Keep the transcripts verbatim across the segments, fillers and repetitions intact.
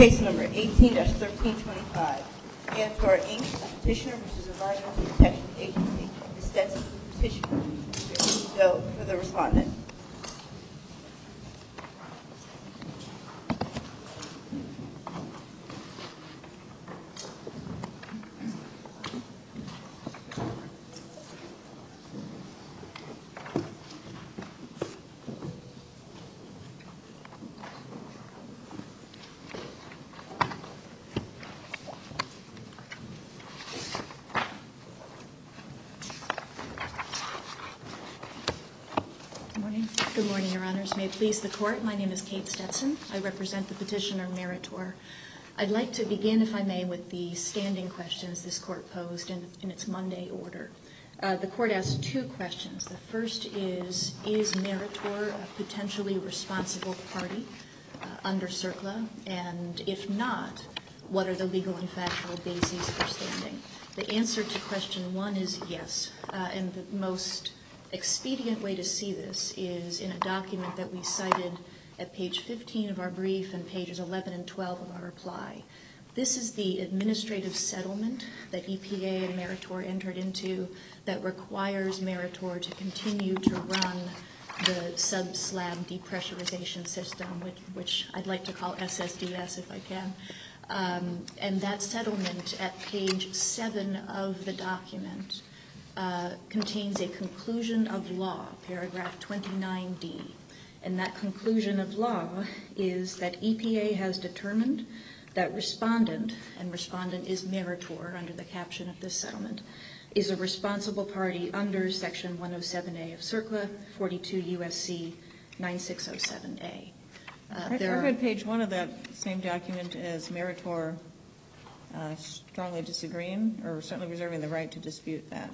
Case number eighteen dash thirteen twenty-five. Meritor, Incorporated. Petitioner versus Environmental Protection Agency. Miz Stetson for the petitioner. Mister Doe for the respondent. Good morning, Your Honors. May it please the Court, my name is Kate Stetson. I represent the petitioner, Meritor. I'd like to begin, if I may, with the standing questions this Court posed in, in its Monday order. Uh, the Court asked two questions. The first is, is Meritor a potentially responsible party uh, under CERCLA? And if not, what are the legal and factual bases for standing? The answer to question one is yes. Uh, and the most expedient way to see this is in a document that we cited at page fifteen of our brief and pages eleven and twelve of our reply. This is the administrative settlement that E P A and Meritor entered into that requires Meritor to continue to run the sub-slab depressurization system, which, which I'd like to call S S D S if I can. Um, and that settlement at page seven of the document Uh, contains a conclusion of law, paragraph twenty-nine D. And that conclusion of law is that E P A has determined that respondent, and respondent is Meritor under the caption of this settlement, is a responsible party under section one oh seven A of CERCLA, forty-two U S C ninety-six oh seven A. Uh, I read page one of that same document as Meritor uh, strongly disagreeing or certainly reserving the right to dispute that.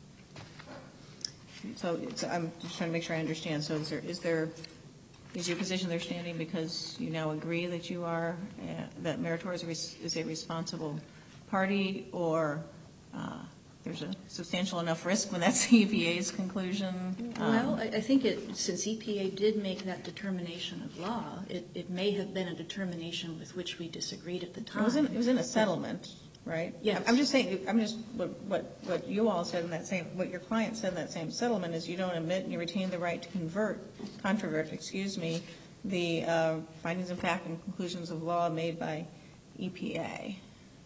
So it's, I'm just trying to make sure I understand. So is there, is there, is your position there standing because you now agree that you are, uh, that Meritor is a, res, is a responsible party, or uh, there's a substantial enough risk when that's E P A's conclusion? Um, well, I, I think it, since E P A did make that determination of law, it, it may have been a determination with which we disagreed at the time. It was in, it was in a settlement. Right? Yes. I'm just saying, I'm just, what, what, what you all said in that same, what your client said in that same settlement is you don't admit and you retain the right to convert, controvert, excuse me, the uh, findings of fact and conclusions of law made by E P A.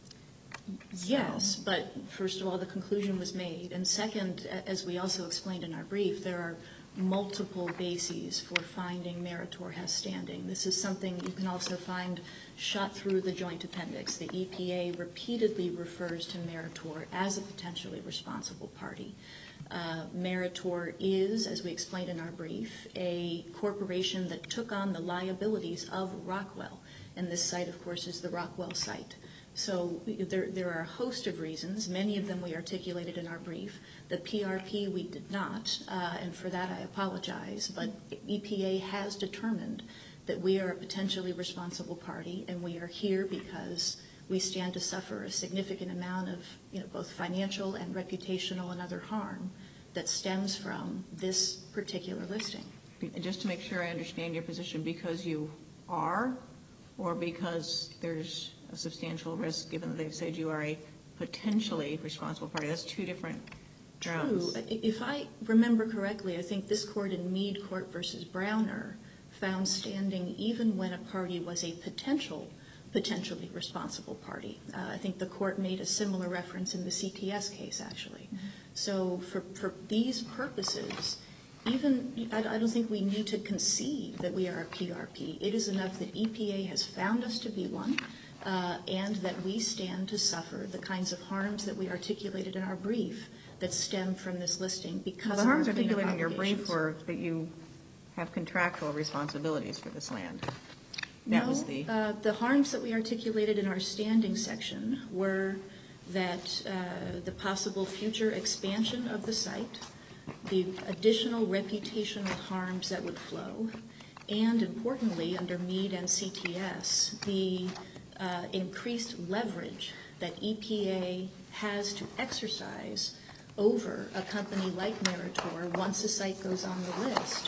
Yes, so. But first of all, the conclusion was made. And second, as we also explained in our brief, there are multiple bases for finding Meritor has standing. This is something you can also find shot through the joint appendix. The E P A repeatedly refers to Meritor as a potentially responsible party. Uh, Meritor is, as we explained in our brief, a corporation that took on the liabilities of Rockwell. And this site, of course, is the Rockwell site. So there, there are a host of reasons. Many of them we articulated in our brief. The P R P we did not, uh, and for that I apologize. But E P A has determined that we are a potentially responsible party, and we are here because we stand to suffer a significant amount of, you know, both financial and reputational and other harm that stems from this particular listing. And just to make sure I understand your position, because you are, or because there's a substantial risk, given that they've said you are a potentially responsible party. That's two different grounds. True. If I remember correctly, I think this court in Meade Court versus Browner found standing even when a party was a potential, potentially responsible party. Uh, I think the court made a similar reference in the C T S case, actually. Mm-hmm. So for, for these purposes, even I, I don't think we need to concede that we are a P R P. It is enough that E P A has found us to be one. Uh, and that we stand to suffer the kinds of harms that we articulated in our brief that stem from this listing because well, the of harms our articulated in your brief were that you have contractual responsibilities for this land. That no, was the uh, the harms that we articulated in our standing section were that uh, the possible future expansion of the site, the additional reputational harms that would flow, and importantly, under Meade and C T S, the Uh, increased leverage that E P A has to exercise over a company like Meritor once a site goes on the list,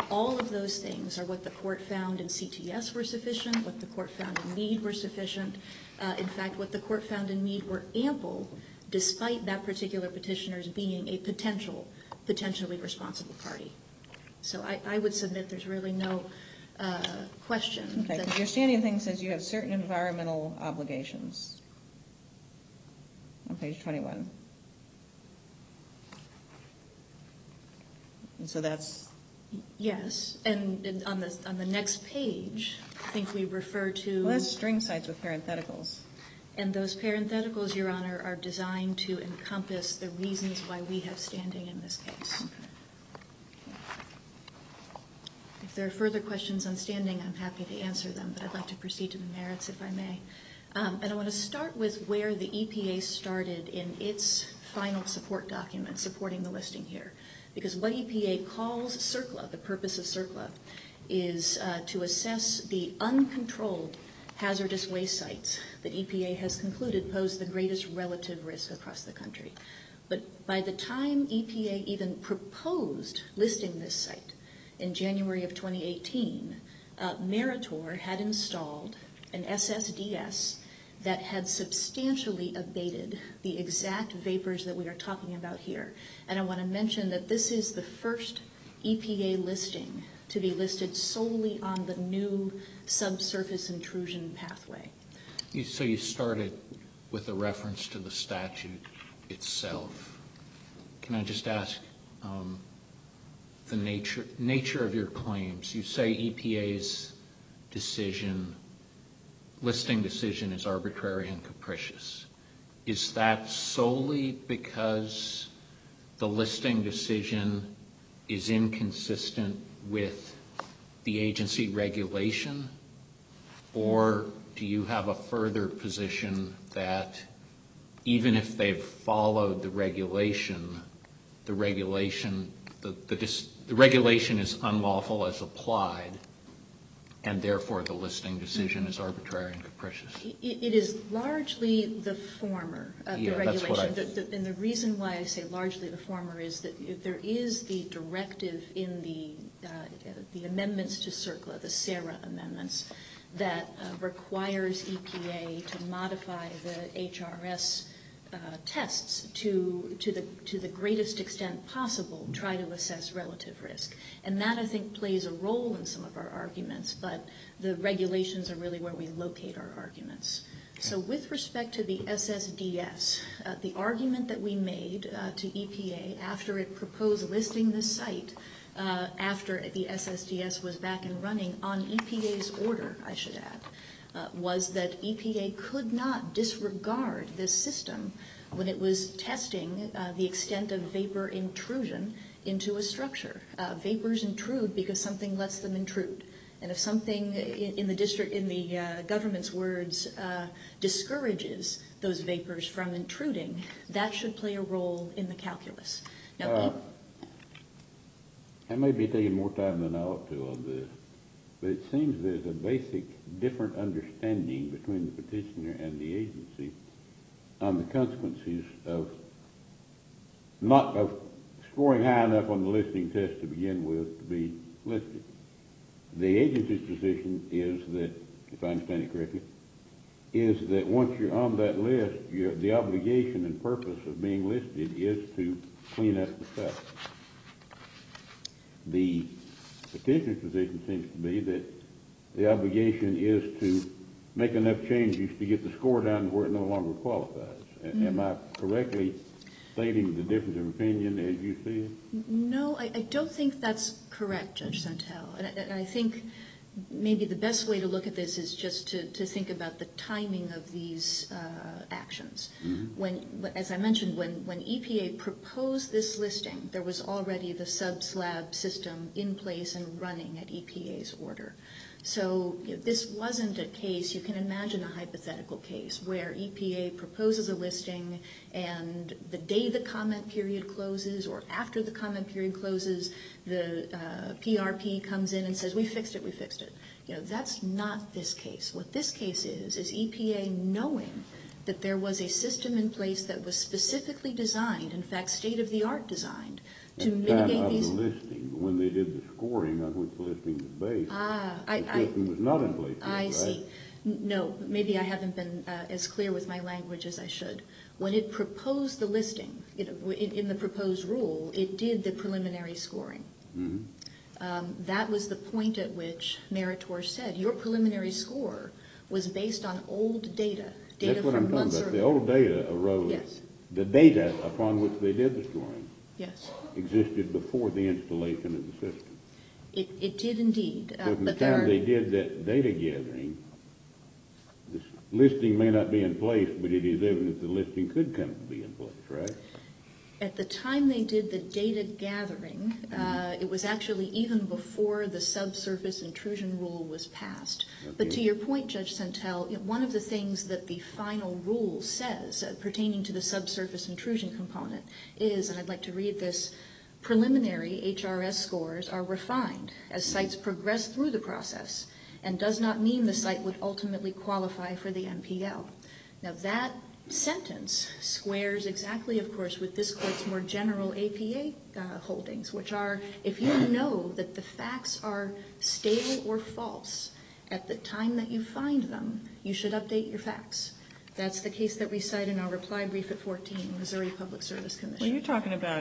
all of those things are what the court found in C T S were sufficient, what the court found in Meade were sufficient. Uh, in fact, what the court found in Meade were ample, despite that particular petitioner's being a potential, potentially responsible party. So I, I would submit there's really no uh, question. Okay, that your standing thing says you have certain environmental obligations on page twenty-one. And so that's... Yes, and, and on the on the next page, I think we refer to... Well, that's string cites with parentheticals. And those parentheticals, Your Honor, are designed to encompass the reasons why we have standing in this case. Okay. If there are further questions on standing, I'm happy to answer them, but I'd like to proceed to the merits, if I may. Um, and I want to start with where the E P A started in its final support document supporting the listing here. Because what E P A calls CERCLA, the purpose of CERCLA, is uh, to assess the uncontrolled hazardous waste sites that E P A has concluded pose the greatest relative risk across the country. But by the time E P A even proposed listing this site in January of twenty eighteen, uh, Meritor had installed an S S D S that had substantially abated the exact vapors that we are talking about here. And I want to mention that this is the first E P A listing to be listed solely on the new subsurface intrusion pathway. You, so you started with a reference to the statute itself. Can I just ask um, the nature nature of your claims? You say E P A's decision, listing decision, is arbitrary and capricious. Is that solely because the listing decision is inconsistent with the agency regulation, or do you have a further position that even if they've followed the regulation, the regulation, the, the, dis, the regulation is unlawful as applied, and therefore the listing decision mm-hmm. is arbitrary and capricious? It, it is largely the former of yeah, the regulation. That's what the, the, and the reason why I say largely the former is that there is the directive in the uh, the amendments to CERCLA, the SARA amendments, that uh, requires E P A to modify the H R S uh, tests to to the to the greatest extent possible, try to assess relative risk. And that, I think, plays a role in some of our arguments, but the regulations are really where we locate our arguments. So with respect to the S S D S, uh, the argument that we made uh, to E P A after it proposed listing this site, uh, after the S S D S was back and running on E P A's order, I should add, uh, was that E P A could not disregard this system when it was testing uh, the extent of vapor intrusion into a structure. Uh, vapors intrude because something lets them intrude. And if something in, in the district, in the uh, government's words, uh, discourages those vapors from intruding, that should play a role in the calculus. Now, uh, I may be taking more time than I ought to on this, but it seems there's a basic different understanding between the petitioner and the agency on the consequences of not of scoring high enough on the listing test to begin with to be listed. The agency's position is that, if I understand it correctly, is that once you're on that list, you're, the obligation and purpose of being listed is to clean up the stuff. The petitioner's position seems to be that the obligation is to make enough changes to get the score down to where it no longer qualifies. Mm-hmm. Am I correctly stating the difference of opinion as you see it? No, I, I don't think that's correct, Judge Santel. And, and I think maybe the best way to look at this is just to, to think about the timing of these uh, actions. Mm-hmm. When, as I mentioned, when, when E P A proposed this listing, there was already the sub-slab system in place and running at E P A's order. So you know, this wasn't a case, you can imagine a hypothetical case where E P A proposes a listing and the day the comment period closes or after the comment period closes, the uh, P R P comes in and says, we fixed it, we fixed it. You know, that's not this case. What this case is, is E P A knowing that there was a system in place that was specifically designed, in fact, state-of-the-art designed, To At the time mitigate of these. the listing, when they did the scoring on which the listing was based, Ah, I, the I, system was not in place yet, I right? see. N- No, maybe I haven't been uh, as clear with my language as I should. When it proposed the listing, you know, in, in the proposed rule, it did the preliminary scoring. Mhm. Um, that was the point at which Meritor said, your preliminary score was based on old data, data That's what from I'm talking months about. The earlier. old data arose. Yes. The data upon which they did the scoring Yes, existed before the installation of the system. it, it did indeed. Uh, So from the but there time are, they did that data gathering, this listing may not be in place, but it is evident the listing could come to be in place, right? at the time they did the data gathering, uh, it was actually even before the subsurface intrusion rule was passed. But Okay. to your point, Judge Santel, you know, one of the things that the final rule says uh, pertaining to the subsurface intrusion component is, and I'd like to read this, preliminary H R S scores are refined as sites progress through the process and does not mean the site would ultimately qualify for the M P L. Now that sentence squares exactly, of course, with this court's more general A P A uh, holdings, which are if you know that the facts are stale or false at the time that you find them, you should update your facts. That's the case that we cite in our reply brief at fourteen, Missouri Public Service Commission. Well, you're talking about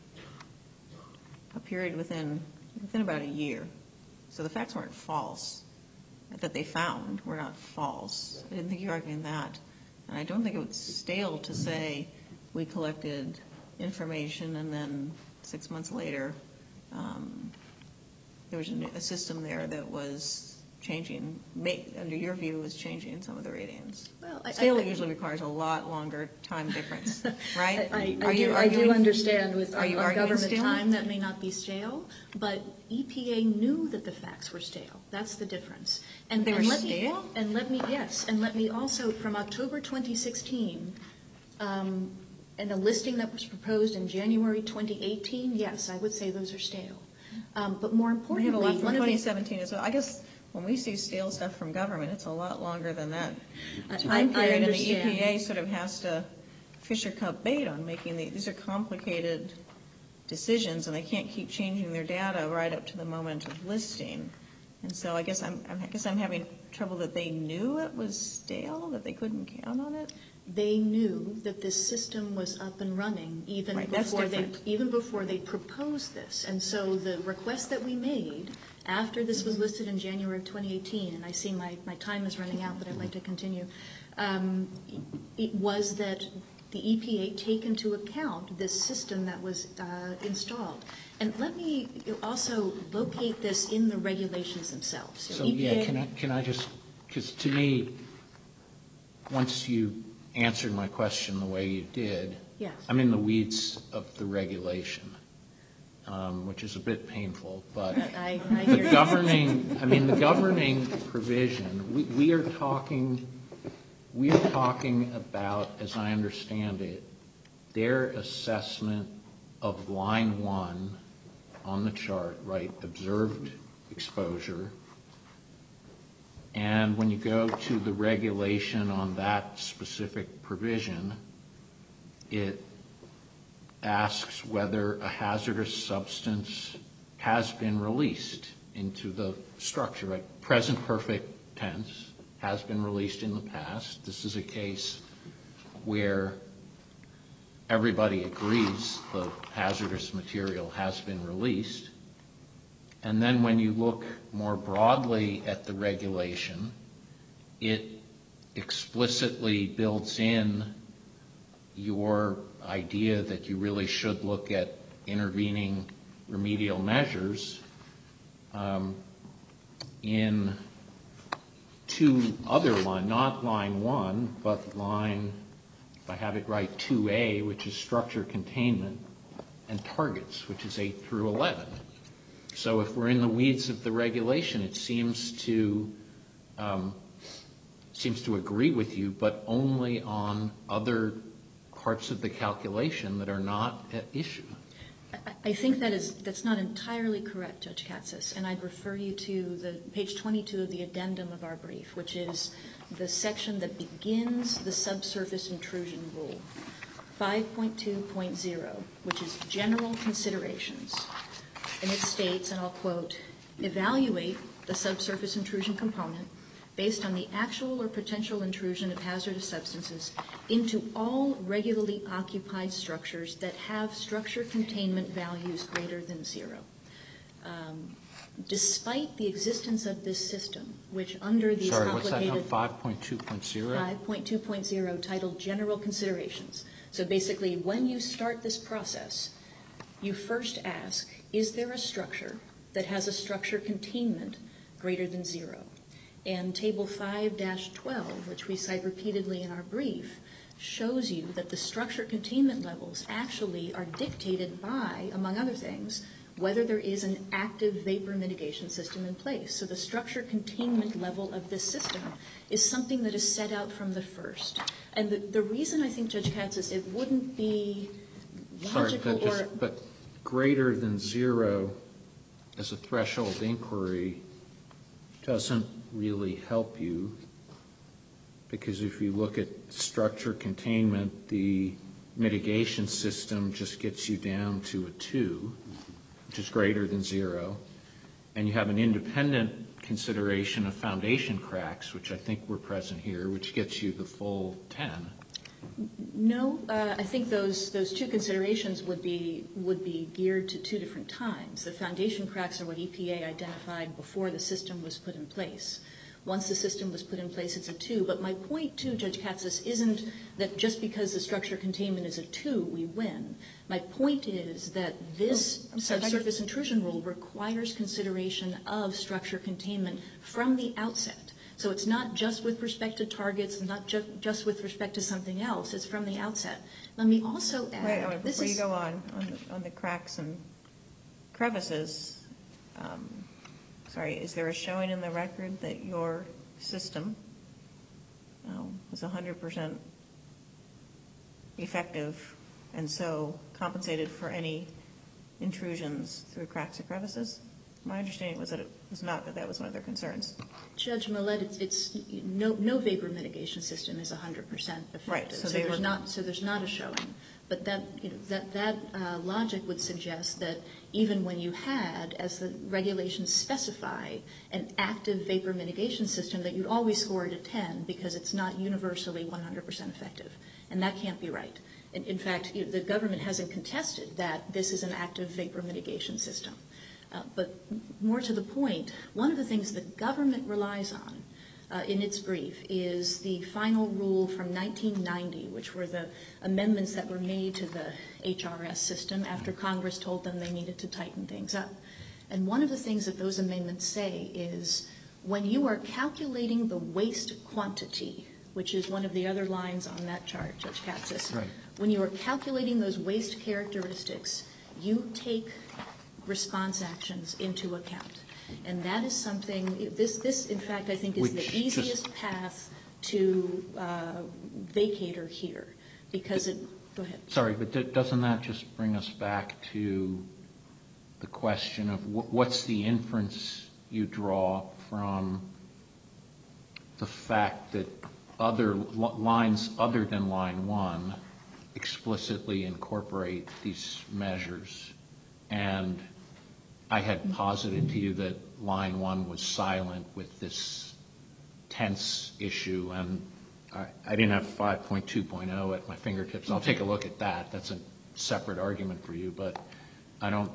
a period within within about a year. So the facts weren't false that they found were not false. I didn't think you were arguing that. And I don't think it was stale to say we collected information and then six months later um, there was a, new, a system there that was changing, may, under your view, was changing some of the ratings. Well, I, stale I, usually requires a lot longer time difference, right? I, I, are I, you do, arguing, I do understand with are you on, on arguing government stale? time that may not be stale, but E P A knew that the facts were stale. That's the difference. And They and were let stale? Me, and let me, yes, and let me also, from October twenty sixteen, um, and a listing that was proposed in January twenty eighteen, yes, I would say those are stale. Um, but more importantly, we have a lot from one twenty of the, seventeen as well. I guess when we see stale stuff from government, it's a lot longer than that I- time I period, and the understand. E P A sort of has to fish or cut bait on making the, these are complicated decisions, and they can't keep changing their data right up to the moment of listing. And so I guess I'm, I guess I'm having trouble that they knew it was stale, that they couldn't count on it. They knew that this system was up and running even Right, that's before they different. even before they proposed this. And so the request that we made after this was listed in January of twenty eighteen, and I see my, my time is running out, but I'd like to continue, um, it was that the E P A take into account this system that was uh, installed. And let me also locate this in the regulations themselves. So, E P A yeah, can I, can I just, because to me, once you answered my question the way you did, Yes. I'm in the weeds of the regulation, um, which is a bit painful, but I, I the hear you. governing, I mean, the governing provision, we, we are talking, we are talking about, as I understand it, their assessment of line one on the chart, right, observed exposure. And when you go to the regulation on that specific provision, it asks whether a hazardous substance has been released into the structure, right? Present perfect tense, has been released in the past. This is a case where everybody agrees the hazardous material has been released. And then when you look more broadly at the regulation, it explicitly builds in your idea that you really should look at intervening remedial measures um, in two other line, not line one, but line, if I have it right, two A, which is structure containment, and targets, which is eight through eleven. So if we're in the weeds of the regulation, it seems to um, seems to agree with you, but only on other parts of the calculation that are not at issue. I- I think that is that's not entirely correct, Judge Katsas, and I'd refer you to the page twenty-two of the addendum of our brief, which is the section that begins the subsurface intrusion rule. five point two point zero, which is general considerations. And it states, and I'll quote, evaluate the subsurface intrusion component based on the actual or potential intrusion of hazardous substances into all regularly occupied structures that have structure containment values greater than zero. Um, despite the existence of this system, which under these Sorry, complicated... what's that, five point two point zero? five point two point zero, titled General Considerations. So basically, when you start this process, you first ask, is there a structure that has a structure containment greater than zero? And Table five dash twelve, which we cite repeatedly in our brief, shows you that the structure containment levels actually are dictated by, among other things, whether there is an active vapor mitigation system in place. So the structure containment level of this system is something that is set out from the first. And the, the reason I think, Judge Katz, is it wouldn't be logical Sorry, but, just, or... but greater than zero as a threshold inquiry doesn't really help you, because if you look at structure containment, the mitigation system just gets you down to a two, which is greater than zero, and you have an independent consideration of foundation cracks, which I think were present here, which gets you the full ten. No, uh, I think those those two considerations would be would be geared to two different times. The foundation cracks are what E P A identified before the system was put in place. Once the system was put in place, it's a two. But my point, too, Judge Katsas, isn't that just because the structure containment is a two, we win. My point is that this oh, sorry, subsurface intrusion rule requires consideration of structure containment from the outset. So it's not just with respect to targets, not ju- just with respect to something else. It's from the outset. Let me also add... Wait, wait this before is, you go on, on the, on the cracks and crevices, um, sorry, is there a showing in the record that your system um, was one hundred percent effective and so compensated for any intrusions through cracks or crevices? My understanding was that it was not, that that was one of their concerns. Judge Millett, it's, it's no, no vapor mitigation system is one hundred percent effective. Right, so so they there's were- not so there's not a showing. But that you know that that uh, logic would suggest that even when you had, as the regulations specify, an active vapor mitigation system, that you'd always score it a ten because it's not universally one hundred percent effective, and that can't be right. In, in fact, you know, the government hasn't contested that this is an active vapor mitigation system. Uh, but more to the point, one of the things the government relies on uh, in its brief is the final rule from nineteen ninety, which were the amendments that were made to the H R S system after Congress told them they needed to tighten things up. And one of the things that those amendments say is when you are calculating the waste quantity, which is one of the other lines on that chart, Judge Katsas, right. when you are calculating those waste characteristics, you take response actions into account. And that is something, this, this in fact, I think is Which the easiest just, path to uh, vacator here, because it, go ahead. Sorry, but th- doesn't that just bring us back to the question of wh- what's the inference you draw from the fact that other l- lines other than line one explicitly incorporate these measures? And I had posited to you that line one was silent with this tense issue, and I, I didn't have five point two point oh at my fingertips. I'll take a look at that. That's a separate argument for you, but I don't,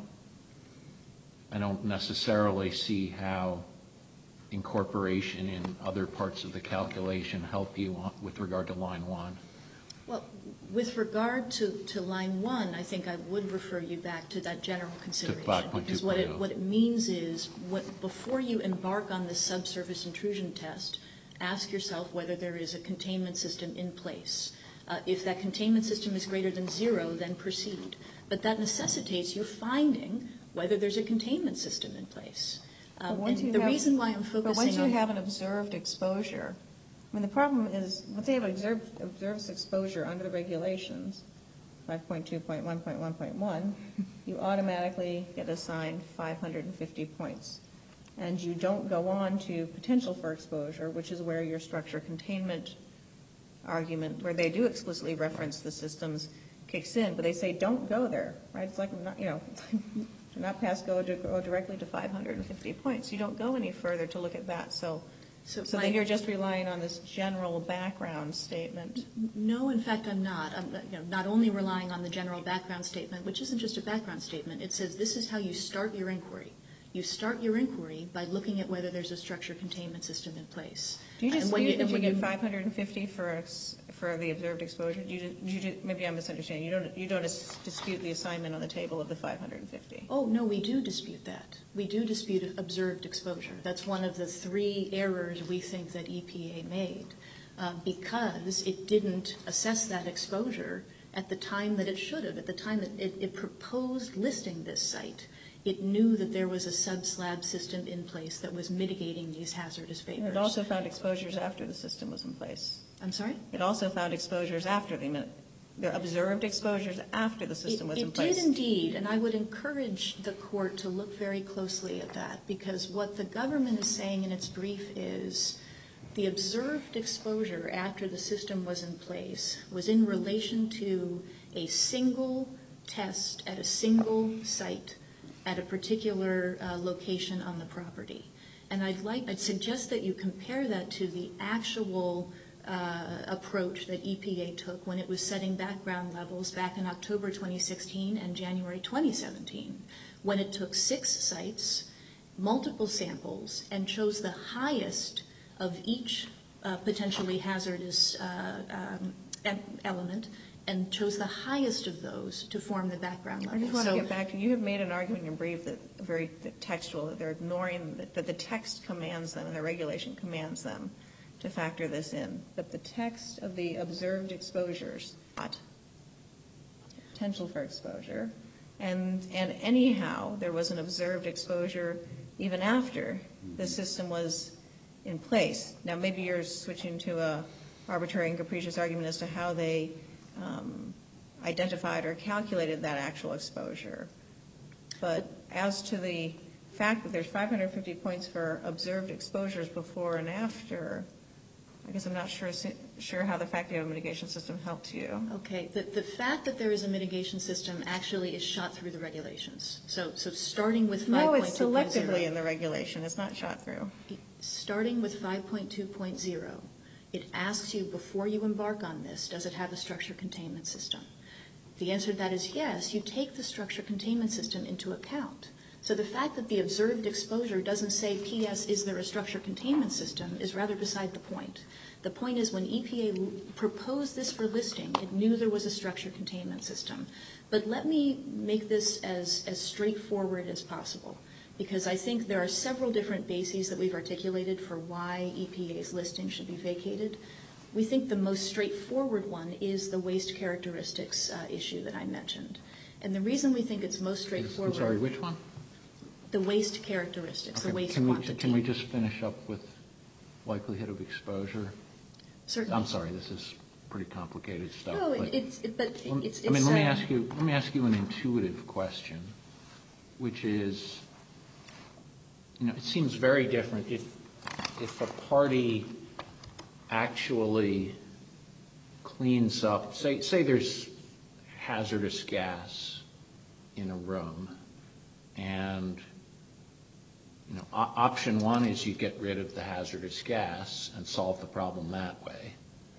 I don't necessarily see how incorporation in other parts of the calculation help you on, with regard to line one. Well, with regard to, to line one, I think I would refer you back to that general consideration. Because what it, what it means is, what, before you embark on the subsurface intrusion test, ask yourself whether there is a containment system in place. Uh, if that containment system is greater than zero, then proceed. But that necessitates you finding whether there's a containment system in place. Um, and the have, reason why I'm focusing on... But once you on, have an observed exposure, I mean, the problem is, once they have observed, observed exposure under the regulations, five point two point one point one point one, you automatically get assigned five hundred fifty points. And you don't go on to potential for exposure, which is where your structure containment argument, where they do explicitly reference the systems, kicks in, but they say don't go there, right? It's like, not, you know, do not pass go, to go directly to five hundred fifty points. You don't go any further to look at that. So, so, so then you're just relying on this general background statement. No, in fact, I'm not. I'm you know, not only relying on the general background statement, which isn't just a background statement. It says this is how you start your inquiry. You start your inquiry by looking at whether there's a structure containment system in place. Do you just when you, you, that you when get you, five hundred fifty for for the observed exposure? Do you, do you, maybe I'm misunderstanding. You don't you don't dispute the assignment on the table of the five hundred fifty? Oh no, we do dispute that. We do dispute observed exposure. That's one of the three errors we think that E P A made uh, because it didn't assess that exposure at the time that it should have. At the time that it, it proposed listing this site, it knew that there was a sub-slab system in place that was mitigating these hazardous vapors. It also found exposures after the system was in place. I'm sorry? It also found exposures after the, the observed exposures after the system it, was it in place. It did indeed, and I would encourage the court to look very closely at that because what the government is saying in its brief is the observed exposure after the system was in place was in relation to a single test at a single site at a particular uh, location on the property. And I'd like, I'd suggest that you compare that to the actual uh, approach that E P A took when it was setting background levels back in October twenty sixteen and January twenty seventeen, when it took six sites, multiple samples, and chose the highest of each uh, potentially hazardous uh, um, element and chose the highest of those to form the background level. I just want so, to get back to, you have made an argument in your brief that very textual, that they're ignoring, that, that the text commands them and the regulation commands them to factor this in. But the text of the observed exposures, not potential for exposure, and, and anyhow, there was an observed exposure even after the system was in place. Now, maybe you're switching to a arbitrary and capricious argument as to how they Um, identified or calculated that actual exposure. But as to the fact that there's five hundred fifty points for observed exposures before and after, I guess I'm not sure sure how the fact that you have a mitigation system helped you. Okay, the, the fact that there is a mitigation system actually is shot through the regulations. So, so starting with five point two point zero. No, it's selectively in the regulation. It's not shot through. Starting with five point two point zero. It asks you before you embark on this, does it have a structure containment system? The answer to that is yes. You take the structure containment system into account. So the fact that the observed exposure doesn't say, P S, is there a structure containment system, is rather beside the point. The point is when E P A proposed this for listing, it knew there was a structure containment system. But let me make this as, as straightforward as possible, because I think there are several different bases that we've articulated for why E P A's listing should be vacated. We think the most straightforward one is the waste characteristics uh, issue that I mentioned. And the reason we think it's most straightforward... I'm sorry, which one? The waste characteristics, Okay. the waste can quantity. We, can we just finish up with likelihood of exposure? Certainly. I'm sorry, this is pretty complicated stuff. No, but it's, it, but it's... I mean, it's, let me uh, ask you, let me ask you an intuitive question, which is... You know, it seems very different if if a party actually cleans up, say say there's hazardous gas in a room, and you know, option one is you get rid of the hazardous gas and solve the problem that way.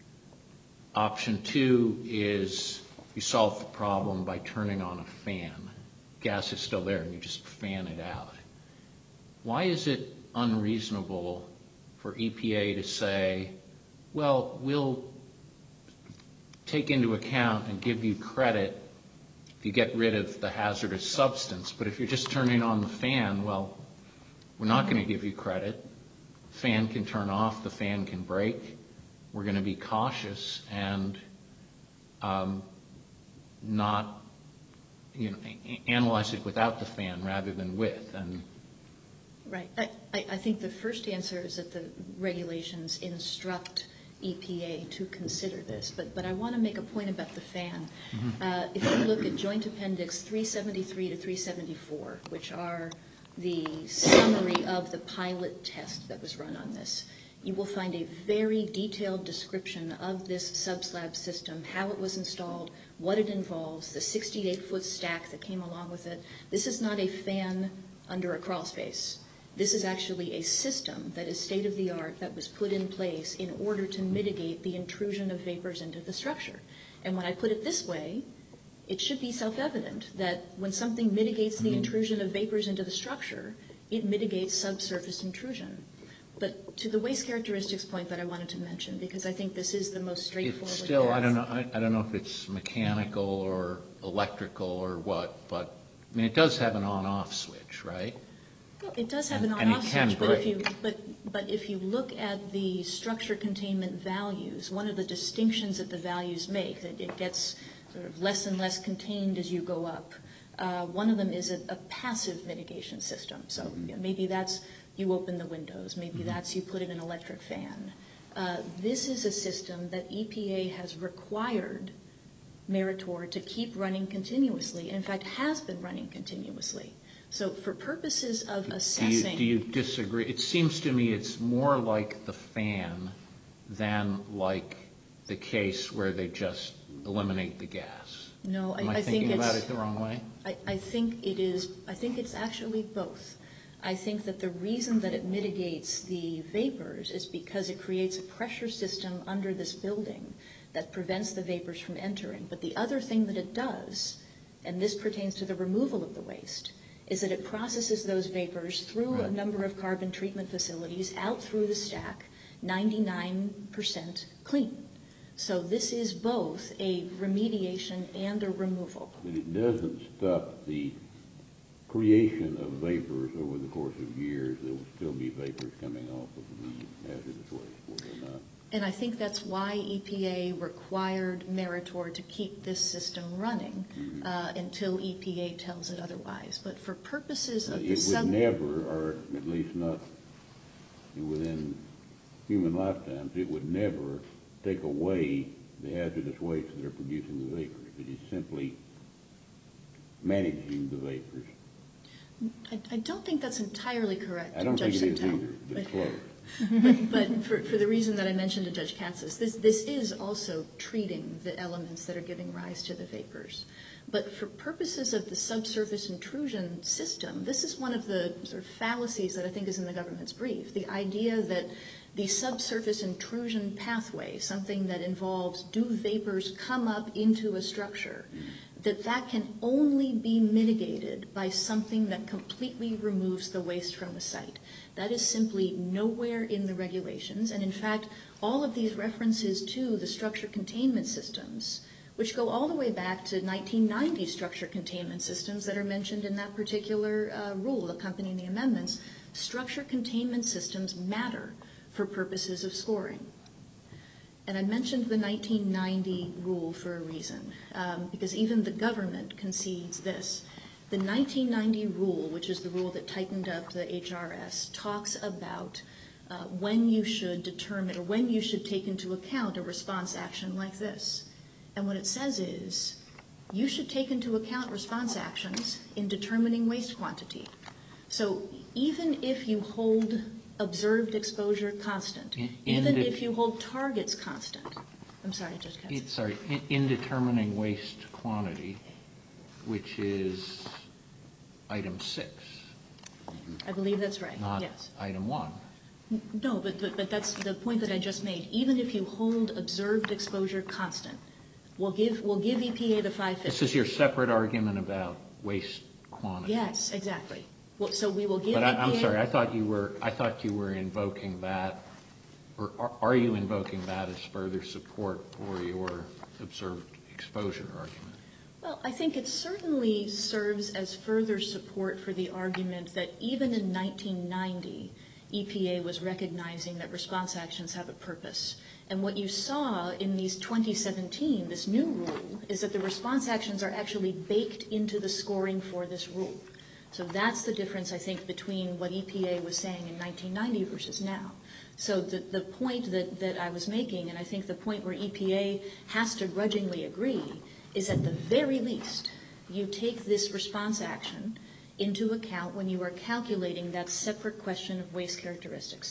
Option two is you solve the problem by turning on a fan. Gas is still there and you just fan it out. Why is it unreasonable for E P A to say, well, we'll take into account and give you credit if you get rid of the hazardous substance, but if you're just turning on the fan, well, we're not going to give you credit. The fan can turn off, the fan can break. We're going to be cautious and um, not, you know, a- analyze it without the fan rather than with. And Right. I, I I think the first answer is that the regulations instruct E P A to consider this, but, but I want to make a point about the fan. Mm-hmm. Uh, if you look at Joint Appendix three seventy-three to three seventy-four, which are the summary of the pilot test that was run on this, you will find a very detailed description of this subslab system, how it was installed, what it involves, the sixty-eight foot stack that came along with it. This is not a fan under a crawl space. This is actually a system that is state-of-the-art that was put in place in order to mitigate the intrusion of vapors into the structure. And when I put it this way, it should be self-evident that when something mitigates the intrusion of vapors into the structure, it mitigates subsurface intrusion. But to the waste characteristics point that I wanted to mention, because I think this is the most straightforward. It's still, path. I don't know, I, I don't know if it's mechanical or electrical or what, but I mean, it does have an on-off switch, right? Well, it does have And- an and it on-off can switch, but if break. you but but if you look at the structure containment values, one of the distinctions that the values make, that it gets sort of less and less contained as you go up. Uh, one of them is a, a passive mitigation system. So Mm-hmm. you know, maybe that's you open the windows, maybe Mm-hmm. that's you put in an electric fan. Uh, this is a system that E P A has required Meritor to keep running continuously, and in fact has been running continuously. So for purposes of Do you, assessing... do you disagree? It seems to me it's more like the fan than like the case where they just eliminate the gas. No, I, Am I, I think thinking it's... about it the wrong way? I, I think it is, I think it's actually both. I think that the reason that it mitigates the vapors is because it creates a pressure system under this building that prevents the vapors from entering. But the other thing that it does, and this pertains to the removal of the waste, is that it processes those vapors through a Right. number of carbon treatment facilities out through the stack, ninety-nine percent clean. So this is both a remediation and a removal. But it doesn't stop the creation of vapors over the course of years. There will still be vapors coming off of the hazardous waste, will there not? And I think that's why E P A required Meritor to keep this system running uh, until E P A tells it otherwise. But for purposes of the It would sub... never, or at least not within human lifetimes, it would never take away the hazardous wastes that are producing the vapors. It is simply managing the vapors. I, I don't think that's entirely correct, I don't Judge think it is Sentelle. either, but it's close. But, but for, for the reason that I mentioned to Judge Katsas, this, this is also treating the elements that are giving rise to the vapors. But for purposes of the subsurface intrusion system, this is one of the sort of fallacies that I think is in the government's brief. The idea that the subsurface intrusion pathway, something that involves do vapors come up into a structure, that that can only be mitigated by something that completely removes the waste from the site. That is simply nowhere in the regulations. And in fact, all of these references to the structure containment systems, which go all the way back to nineteen ninety structure containment systems that are mentioned in that particular uh, rule accompanying the amendments, structure containment systems matter for purposes of scoring. And I mentioned the nineteen ninety rule for a reason, um, because even the government concedes this. The nineteen ninety rule, which is the rule that tightened up the H R S, talks about uh, when you should determine or when you should take into account a response action like this. And what it says is you should take into account response actions in determining waste quantity. So even if you hold observed exposure constant, In- even indi- if you hold targets constant. I'm sorry, Judge Katz. It- Sorry, in- in determining waste quantity, which is item six, I believe that's right, not yes. item one. No, but, but, but that's the point that I just made. Even if you hold observed exposure constant, we'll give, we'll give E P A the five fifty. This is your separate argument about waste quantity. Yes, exactly. Well, so we will give But E P A. I, I'm sorry, I thought you were, I thought you were invoking that, or are, are you invoking that as further support for your observed exposure argument? Well, I think it certainly serves as further support for the argument that even in nineteen ninety, E P A was recognizing that response actions have a purpose. And what you saw in these twenty seventeen, this new rule, is that the response actions are actually baked into the scoring for this rule. So that's the difference, I think, between what E P A was saying in nineteen ninety versus now. So the, the point that, that I was making, and I think the point where E P A has to grudgingly agree, is at the very least, you take this response action into account when you are calculating that separate question of waste characteristics.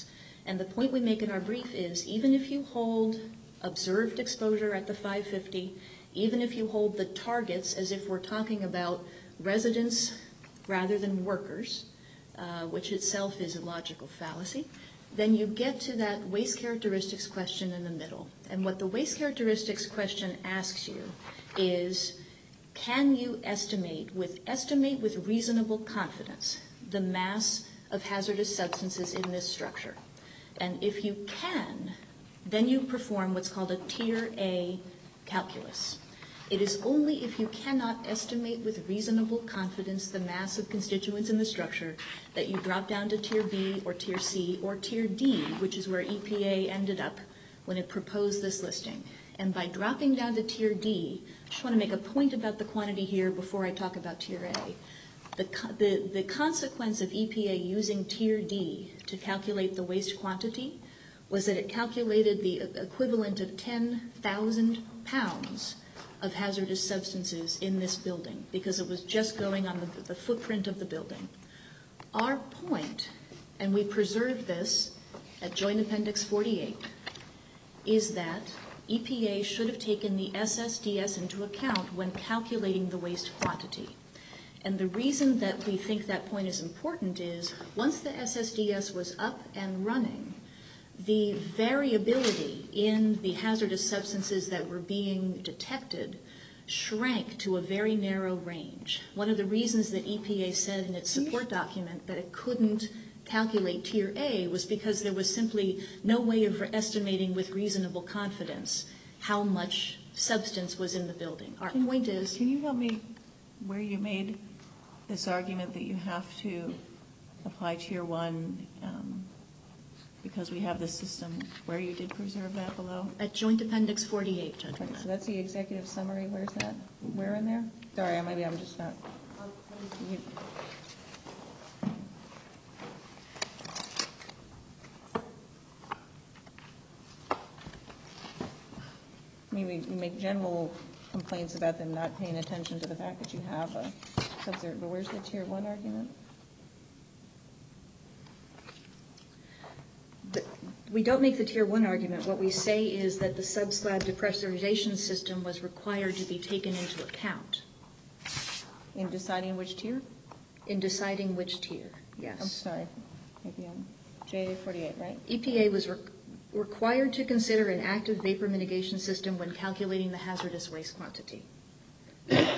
And the point we make in our brief is, even if you hold observed exposure at the five fifty, even if you hold the targets as if we're talking about residents rather than workers, uh, which itself is a logical fallacy, then you get to that waste characteristics question in the middle. And what the waste characteristics question asks you is, can you estimate with estimate with reasonable confidence the mass of hazardous substances in this structure? And if you can, then you perform what's called a Tier A calculus. It is only if you cannot estimate with reasonable confidence the mass of constituents in the structure that you drop down to Tier B or Tier C or Tier D, which is where E P A ended up when it proposed this listing. And by dropping down to Tier D, I just want to make a point about the quantity here before I talk about Tier A. The, the, the consequence of E P A using Tier D to calculate the waste quantity was that it calculated the equivalent of ten thousand pounds of hazardous substances in this building because it was just going on the, the footprint of the building. Our point, and we preserve this at Joint Appendix forty-eight, is that E P A should have taken the S S D S into account when calculating the waste quantity. And the reason that we think that point is important is once the S S D S was up and running, the variability in the hazardous substances that were being detected shrank to a very narrow range. One of the reasons that E P A said in its support document that it couldn't calculate Tier A was because there was simply no way of estimating with reasonable confidence how much substance was in the building. Our Can, point is... Can you help me where you made this argument that you have to apply Tier one um, because we have this system, where you did preserve that below? At Joint Appendix forty-eight, Judge Right, Millett. so that's the executive summary. Where's that? Where in there? Sorry, maybe I'm just not... You, I mean, we, we make general complaints about them not paying attention to the fact that you have a subsurface, but where's the Tier one argument? The, we don't make the Tier one argument. What we say is that the subslab depressurization system was required to be taken into account. In deciding which tier? In deciding which tier, yes. I'm sorry. Maybe I'm J A forty-eight, right? E P A was re- required to consider an active vapor mitigation system when calculating the hazardous waste quantity. But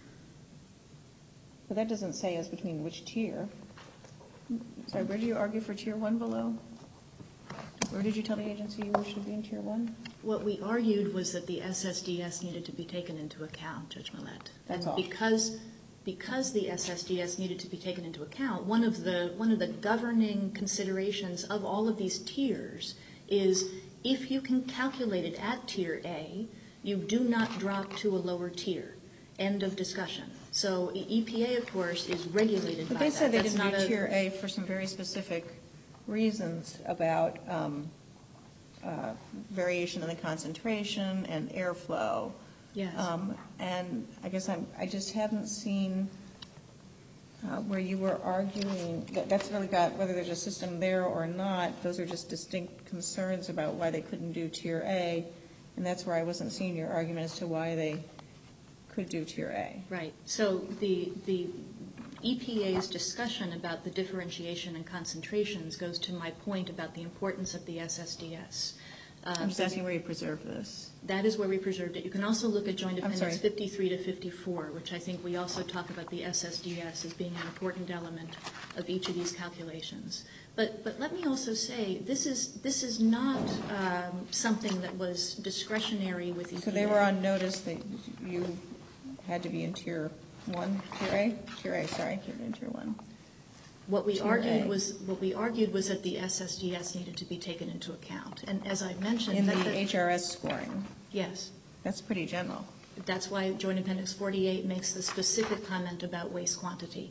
that doesn't say as between which tier. Sorry, where do you argue for Tier one below? Where did you tell the agency you should be in Tier one? What we argued was that the S S D S needed to be taken into account, Judge Millett. That's and all. Because, because the S S D S needed to be taken into account, one of the one of the governing considerations of all of these tiers is if you can calculate it at Tier A, you do not drop to a lower tier. End of discussion. So E P A, of course, is regulated But by they that. said they That's didn't not do a- Tier A for some very specific reasons about um, uh, variation in the concentration and airflow. Yes. Um, and I guess I'm, I just haven't seen uh, where you were arguing that that's really got, whether there's a system there or not, those are just distinct concerns about why they couldn't do Tier A. And that's where I wasn't seeing your argument as to why they could do Tier A. Right. So the the E P A's discussion about the differentiation and concentrations goes to my point about the importance of the S S D S. Uh, I'm just asking where you preserve this. That is where we preserved it. You can also look at Joint I'm Appendix sorry. fifty-three to fifty-four, which I think we also talk about the S S D S as being an important element of each of these calculations. But but let me also say this is this is not um, something that was discretionary with E P A. So they were on notice that you had to be in Tier one, Tier A? Tier A, sorry, you're in Tier one. What we Tier argued A. was what we argued was that the S S D S needed to be taken into account. And as I mentioned, In that- the that- H R S scoring, yes, that's pretty general. that's why Joint Appendix forty-eight makes the specific comment about waste quantity.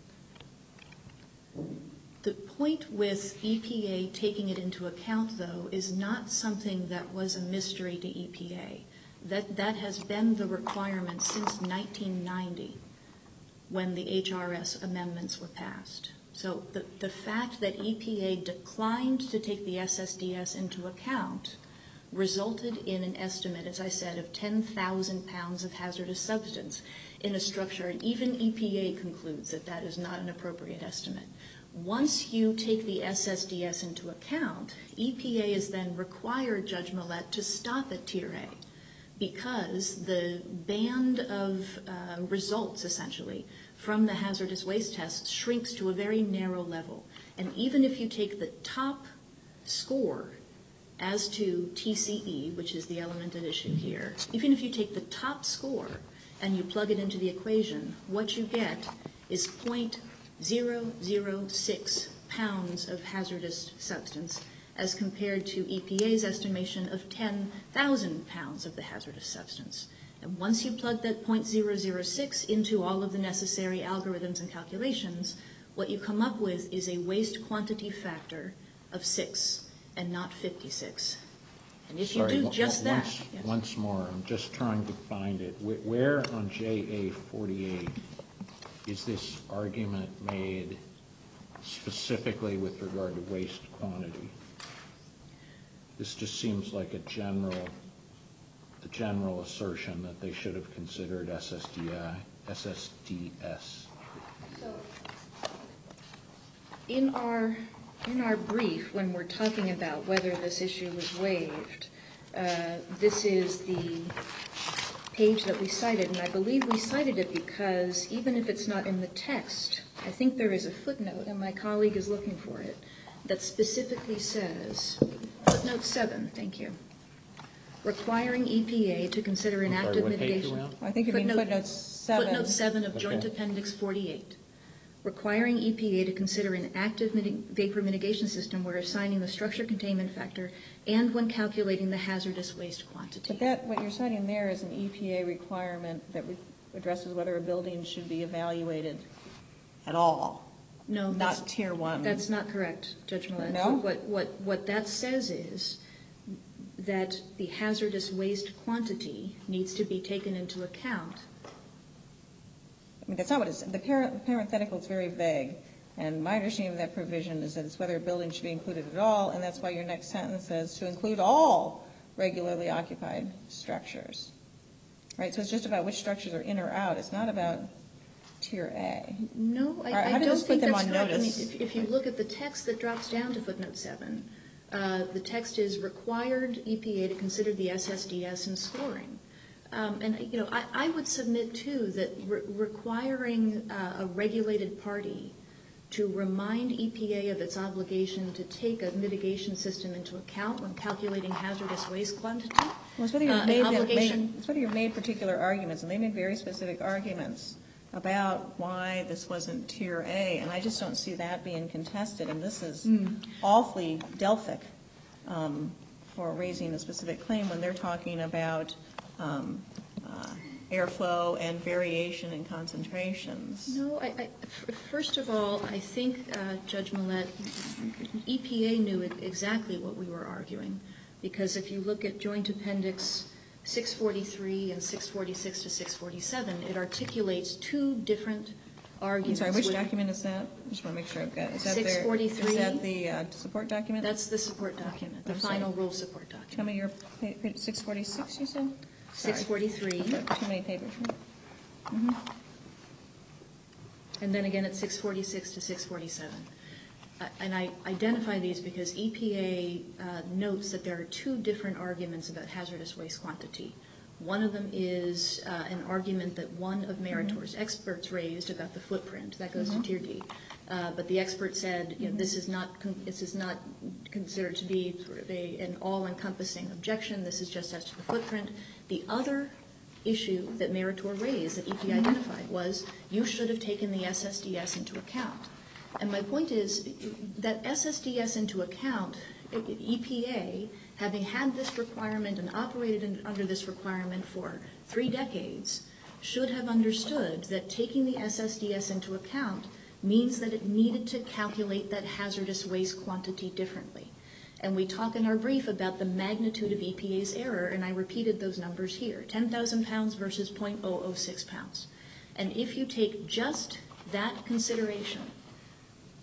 The point with E P A taking it into account, though, is not something that was a mystery to E P A. That that has been the requirement since nineteen ninety, when the H R S amendments were passed. So the, the fact that E P A declined to take the S S D S into account resulted in an estimate, as I said, of ten thousand pounds of hazardous substance in a structure, and even E P A concludes that that is not an appropriate estimate. Once you take the S S D S into account, E P A is then required, Judge Millett, to stop at Tier A, because the band of uh, results, essentially, from the hazardous waste test shrinks to a very narrow level. And even if you take the top score as to T C E, which is the element at issue here, even if you take the top score and you plug it into the equation, what you get is zero point zero zero six pounds of hazardous substance as compared to E P A's estimation of ten thousand pounds of the hazardous substance. And once you plug that zero point zero zero six into all of the necessary algorithms and calculations, what you come up with is a waste quantity factor of six and not fifty-six. And if you Sorry, do w- just w- that... Once, yes. once more, I'm just trying to find it. Wh- Where on J A forty-eight is this argument made specifically with regard to waste quantity? This just seems like a general, a general assertion that they should have considered S S D I, S S D S. So, in our in our brief, when we're talking about whether this issue was waived, uh, this is the page that we cited, and I believe we cited it because even if it's not in the text, I think there is a footnote, and my colleague is looking for it, that specifically says, footnote seven, thank you, requiring E P A to consider an I'm sorry, active what page mitigation. are we on? I think you mean footnote seven. Footnote seven of Joint Okay. Appendix forty-eight. Requiring E P A to consider an active mitig- vapor mitigation system where assigning the structure containment factor and when calculating the hazardous waste quantity. But that, what you're citing there is an E P A requirement that re- addresses whether a building should be evaluated at all, No, not that's, tier one. that's not correct, Judge Millett. No? What, what, what that says is that the hazardous waste quantity needs to be taken into account. I mean, that's not what it's, the par- parenthetical is very vague, and my understanding of that provision is that it's whether a building should be included at all, and that's why your next sentence says to include all regularly occupied structures. Right, so it's just about which structures are in or out. It's not about tier A. No, I, All right, how I did don't this put think them that's on right. I mean, notice? if, if you look at the text that drops down to footnote seven, uh, the text is required E P A to consider the S S D S in scoring. Um, and, you know, I, I would submit, too, that re- requiring uh, a regulated party to remind E P A of its obligation to take a mitigation system into account when calculating hazardous waste quantity. Well, it's whether you've uh, an made, them, obligation. made, it's whether you've made particular arguments, and they made very specific arguments about why this wasn't tier A, and I just don't see that being contested, and this is Mm. awfully Delphic um, for raising a specific claim when they're talking about um, uh, airflow and variation in concentrations. No, I, I, f- first of all, I think, uh, Judge Millett, E P A knew e- exactly what we were arguing, because if you look at Joint Appendix six forty-three and six forty-six to six forty-seven, it articulates two different I'm arguments. sorry, which with- document is that? I just want to make sure I've got it. Is that their- six forty-three. Is that the uh, support document? That's the support document, the I'm sorry. final rule support Tell document. me your, pa- pa- six forty-six, you said? six Sorry. forty-three, I've got too many papers. and then again at six forty-six to six forty-seven. Uh, And I identify these because E P A uh, notes that there are two different arguments about hazardous waste quantity. One of them is uh, an argument that one of Meritor's experts raised about the footprint. That goes to Tier D. Uh, But the expert said, you know, this is not con- this is not considered to be sort of a, an all-encompassing objection. This is just as to the footprint. The other issue that Meritor raised that E P A identified was you should have taken the S S D S into account. And my point is that S S D S into account, E P A, having had this requirement and operated in, under this requirement for three decades, should have understood that taking the S S D S into account means that it needed to calculate that hazardous waste quantity differently. And we talk in our brief about the magnitude of E P A's error, and I repeated those numbers here, ten thousand pounds versus zero point zero zero six pounds. And if you take just that consideration,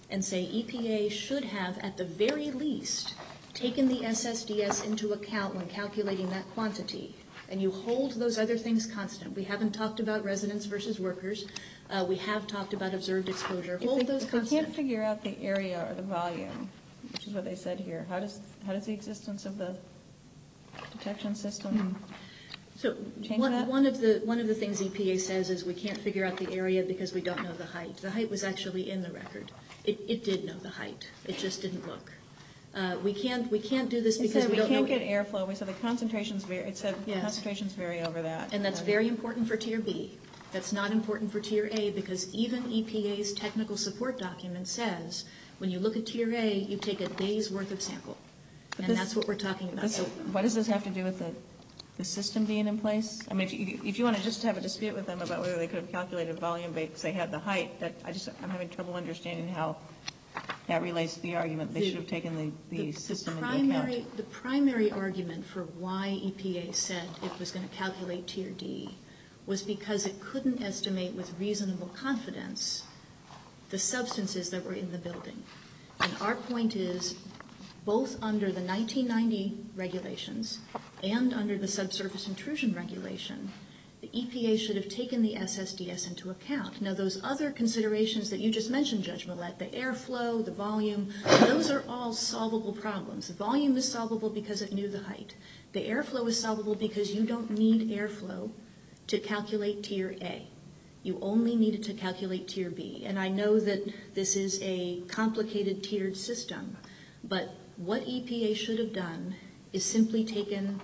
and say E P A should have, at the very least, taken the S S D S into account when calculating that quantity, and you hold those other things constant. We haven't talked about residents versus workers. Uh, we have talked about observed exposure. Hold if they, those if constant. they can't figure out the area or the volume, which is what they said here, how does how does the existence of the detection system mm-hmm. So change one, that? one of the one of the things E P A says is we can't figure out the area because we don't know the height. The height was actually in the record. It, it did know the height. It just didn't look. Uh, we can't we can't do this it because said we, we don't can't know get airflow. We said the concentrations vary. It said yes. concentrations vary over that, and that's and very important for Tier B. That's not important for Tier A because even E P A's technical support document says when you look at Tier A, you take a day's worth of sample, but and this, that's what we're talking about. This, so, what does this have to do with the the system being in place? I mean, if you, if you want to just have a dispute with them about whether they could have calculated volume because they had the height, that I just I'm having trouble understanding how that relates to the argument they the, should have taken the, the, the system the primary, into account. The primary argument for why E P A said it was going to calculate Tier D was because it couldn't estimate with reasonable confidence the substances that were in the building. And our point is, both under the nineteen ninety regulations and under the subsurface intrusion regulation, the E P A should have taken the S S D S into account. Now, those other considerations that you just mentioned, Judge Millett, the airflow, the volume, those are all solvable problems. The volume is solvable because it knew the height. The airflow is solvable because you don't need airflow to calculate Tier A. You only needed to calculate Tier B. And I know that this is a complicated tiered system, but what E P A should have done is simply taken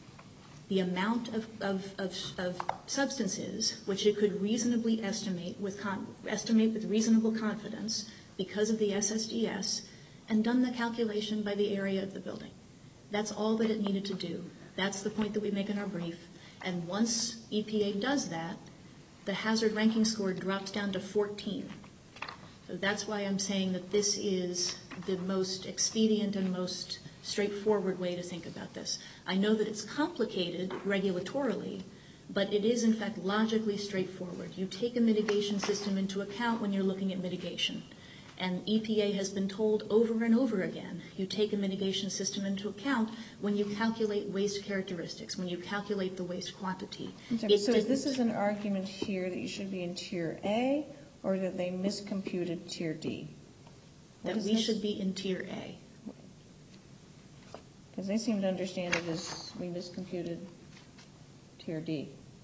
the amount of, of, of, of substances which it could reasonably estimate with, con- estimate with reasonable confidence because of the S S D S and done the calculation by the area of the building. That's all that it needed to do. That's the point that we make in our brief. And once E P A does that, the hazard ranking score drops down to fourteen. So that's why I'm saying that this is the most expedient and most straightforward way to think about this. I know that it's complicated regulatorily, but it is in fact logically straightforward. You take a mitigation system into account when you're looking at mitigation. And E P A has been told over and over again, you take a mitigation system into account when you calculate waste characteristics, when you calculate the waste quantity. Okay, so if this is an argument here that you should be in Tier A, or that they miscomputed Tier D? That we this? should be in Tier A. Because they seem to understand it as we miscomputed Tier D.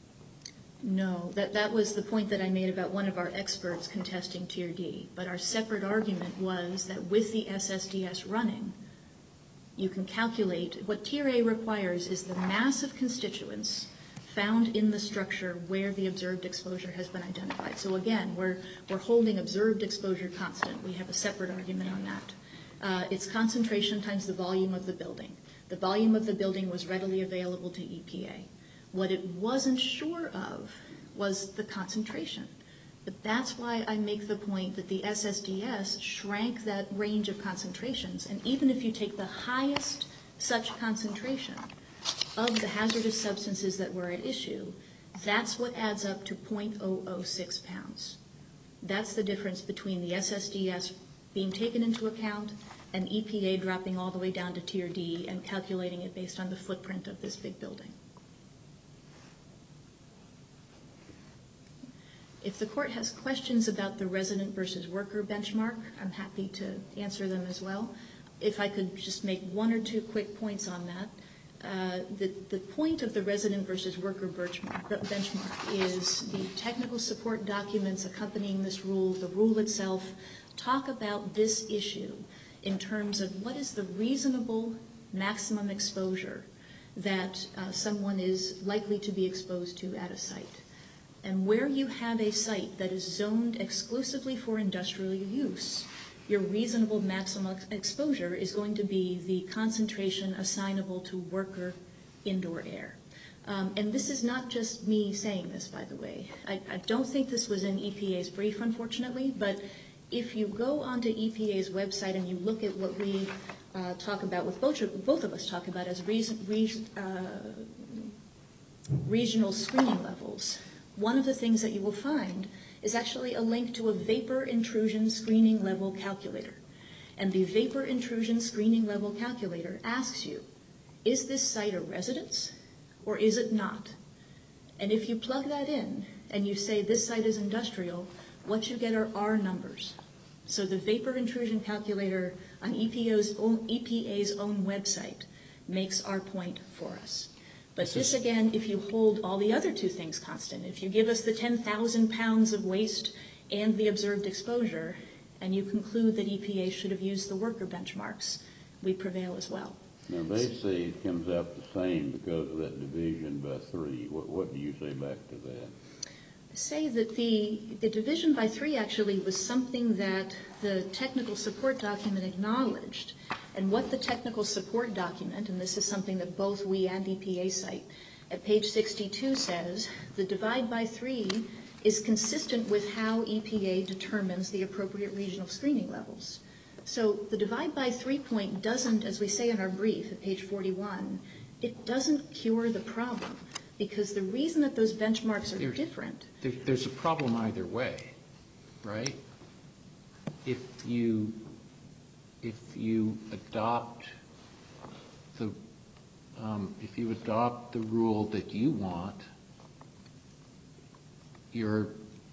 No, that, that was the point that I made about one of our experts contesting Tier D. But our separate argument was that with the S S D S running, you can calculate, what Tier A requires is the mass of constituents found in the structure where the observed exposure has been identified. So again, we're, we're holding observed exposure constant. We have a separate argument on that. Uh, it's concentration times the volume of the building. The volume of the building was readily available to E P A. What it wasn't sure of was the concentration. But that's why I make the point that the S S D S shrank that range of concentrations. And even if you take the highest such concentration of the hazardous substances that were at issue, that's what adds up to zero point zero zero six pounds. That's the difference between the S S D S being taken into account and E P A dropping all the way down to Tier D and calculating it based on the footprint of this big building. If the court has questions about the resident versus worker benchmark, I'm happy to answer them as well. If I could just make one or two quick points on that. Uh, the, the point of the resident versus worker benchmark is the technical support documents accompanying this rule, the rule itself, talk about this issue in terms of what is the reasonable maximum exposure that uh, someone is likely to be exposed to at a site. And where you have a site that is zoned exclusively for industrial use, your reasonable maximum exposure is going to be the concentration assignable to worker indoor air. Um, and this is not just me saying this, by the way. I, I don't think this was in E P A's brief, unfortunately, but if you go onto E P A's website and you look at what we uh, talk about, what both, both of us talk about as reason, re, uh, regional screening levels, one of the things that you will find is actually a link to a vapor intrusion screening level calculator. And the vapor intrusion screening level calculator asks you, is this site a residence or is it not? And if you plug that in and you say this site is industrial, what you get are R numbers. So the vapor intrusion calculator on E P A's own, E P A's own website makes our point for us. But this, again, if you hold all the other two things constant, if you give us the ten thousand pounds of waste and the observed exposure, and you conclude that E P A should have used the worker benchmarks, we prevail as well. Now, they say it comes out the same because of that division by three. What, what do you say back to that? Say that the, the division by three actually was something that the technical support document acknowledged. And what the technical support document, and this is something that both we and E P A cite, at page sixty-two says, the divide by three is consistent with how E P A determines the appropriate regional screening levels. So the divide by three point doesn't, as we say in our brief at page forty-one, it doesn't cure the problem. Because the reason that those benchmarks are there's, different. There, there's a problem either way, right? If you, if you adopt the, um, if you adopt the rule that you want, you're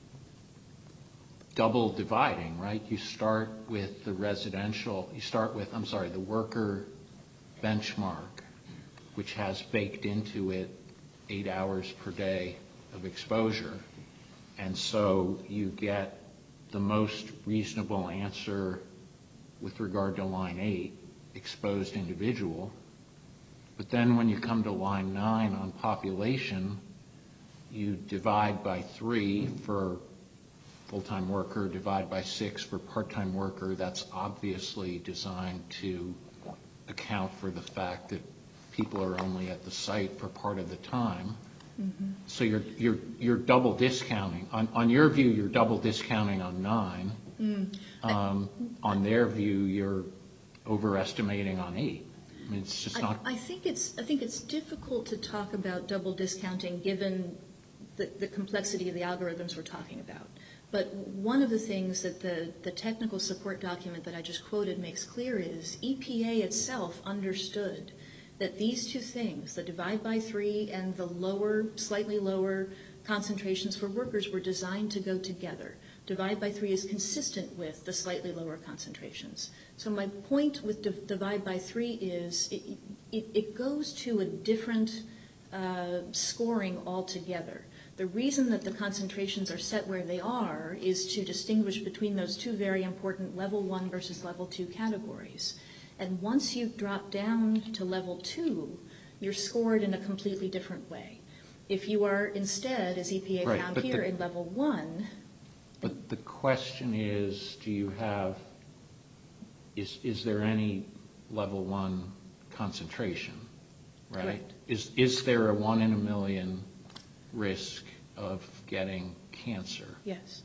double dividing, right? You start with the residential, you start with, I'm sorry, the worker benchmark, which has baked into it eight hours per day of exposure. And so you get the most reasonable answer with regard to line eight, exposed individual. But then when you come to line nine on population, you divide by three for full-time worker, divide by six for part-time worker. That's obviously designed to account for the fact that people are only at the site for part of the time. Mm-hmm. So you're you're you're double discounting. On on your view, you're double discounting on nine. Mm. Um, on their view, you're overestimating on eight. I mean, it's just not. I, I think it's I think it's difficult to talk about double discounting given the, the complexity of the algorithms we're talking about. But one of the things that the, the technical support document that I just quoted makes clear is E P A itself understood that these two things, the divide by three and the lower, slightly lower concentrations for workers, were designed to go together. Divide by three is consistent with the slightly lower concentrations. So my point with div- divide by three is it, it, it goes to a different uh, scoring altogether. The reason that the concentrations are set where they are is to distinguish between those two very important level one versus level two categories. And once you drop down to level two, you're scored in a completely different way. If you are instead, as E P A right, found here, the, in level one. But the question is, do you have, is is there any level one concentration, right? Correct. Is is there a one in a million risk of getting cancer? Yes.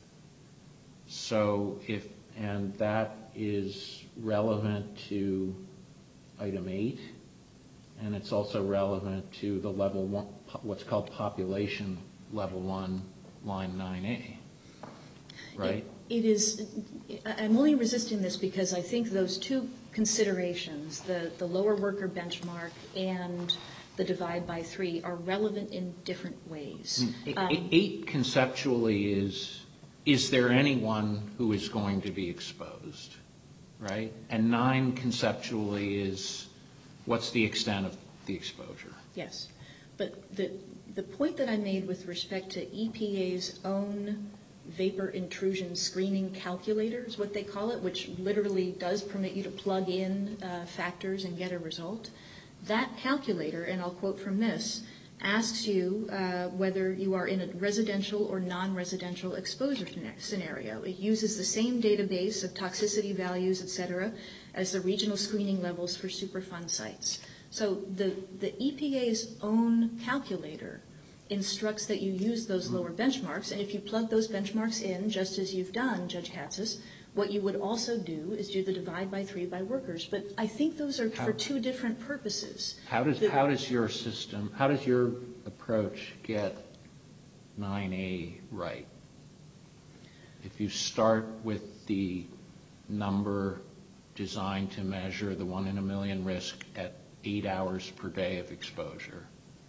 So if, and that is relevant to item eight, and it's also relevant to the level one, what's called population level one, line nine A, right? It, it is, I'm only resisting this because I think those two considerations, the, the lower worker benchmark and the divide by three, are relevant in different ways. Mm. Um, eight, eight conceptually is, is there anyone who is going to be exposed, right? And nine conceptually is, what's the extent of the exposure? Yes. But the, the point that I made with respect to E P A's own vapor intrusion screening calculator is what they call it, which literally does permit you to plug in uh, factors and get a result. That calculator, and I'll quote from this, asks you uh, whether you are in a residential or non-residential exposure scenario. It uses the same database of toxicity values, et cetera, as the regional screening levels for Superfund sites. So the, the E P A's own calculator instructs that you use those lower benchmarks, and if you plug those benchmarks in, just as you've done, Judge Katsas, what you would also do is do the divide by three by workers. But I think those are How? for two different purposes. How does, The, how does your system, how does your approach get nine A right? if you start with the number designed to measure the one in a million risk at eight hours per day of exposure,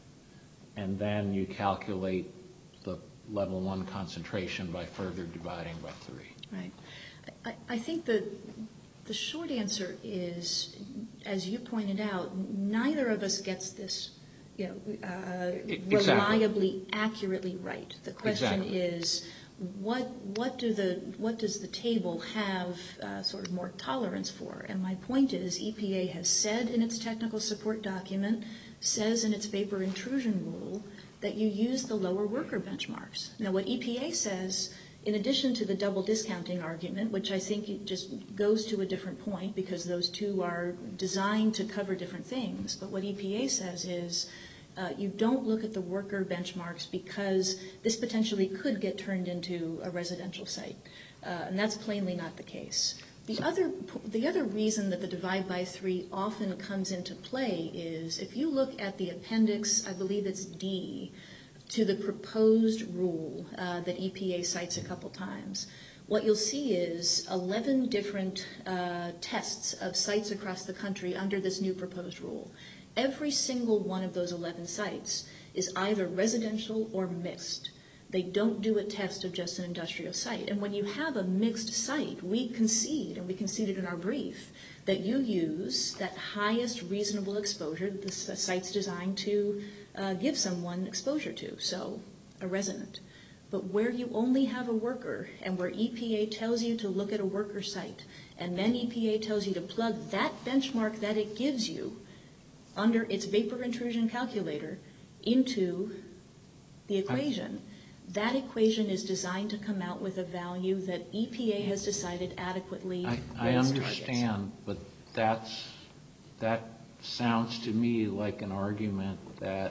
and then you calculate the level one concentration by further dividing by three. Right. I, I think the, the short answer is, as you pointed out, neither of us gets this, you know, uh, Exactly. reliably, accurately right. The question Exactly. is, what what do the what does the table have uh, sort of more tolerance for? And my point is, E P A has said in its technical support document, says in its vapor intrusion rule, that you use the lower worker benchmarks. Now, what E P A says, in addition to the double discounting argument, which I think it just goes to a different point because those two are designed to cover different things, but what E P A says is uh, you don't look at the worker benchmarks because this potentially could get turned into a residential site, uh, and that's plainly not the case. The other, the other reason that the divide by three often comes into play is if you look at the appendix, I believe it's D, to the proposed rule uh, that E P A cites a couple times, what you'll see is eleven different uh, tests of sites across the country under this new proposed rule. Every single one of those eleven sites is either residential or mixed. They don't do a test of just an industrial site. And when you have a mixed site, we concede, and we conceded in our brief, that you use that highest reasonable exposure that the site's designed to uh, give someone exposure to, so a resident. But where you only have a worker, and where E P A tells you to look at a worker site, and then E P A tells you to plug that benchmark that it gives you under its vapor intrusion calculator into the equation, that equation is designed to come out with a value that E P A has decided adequately I, I rates understand, targets. but that's, that sounds to me like an argument that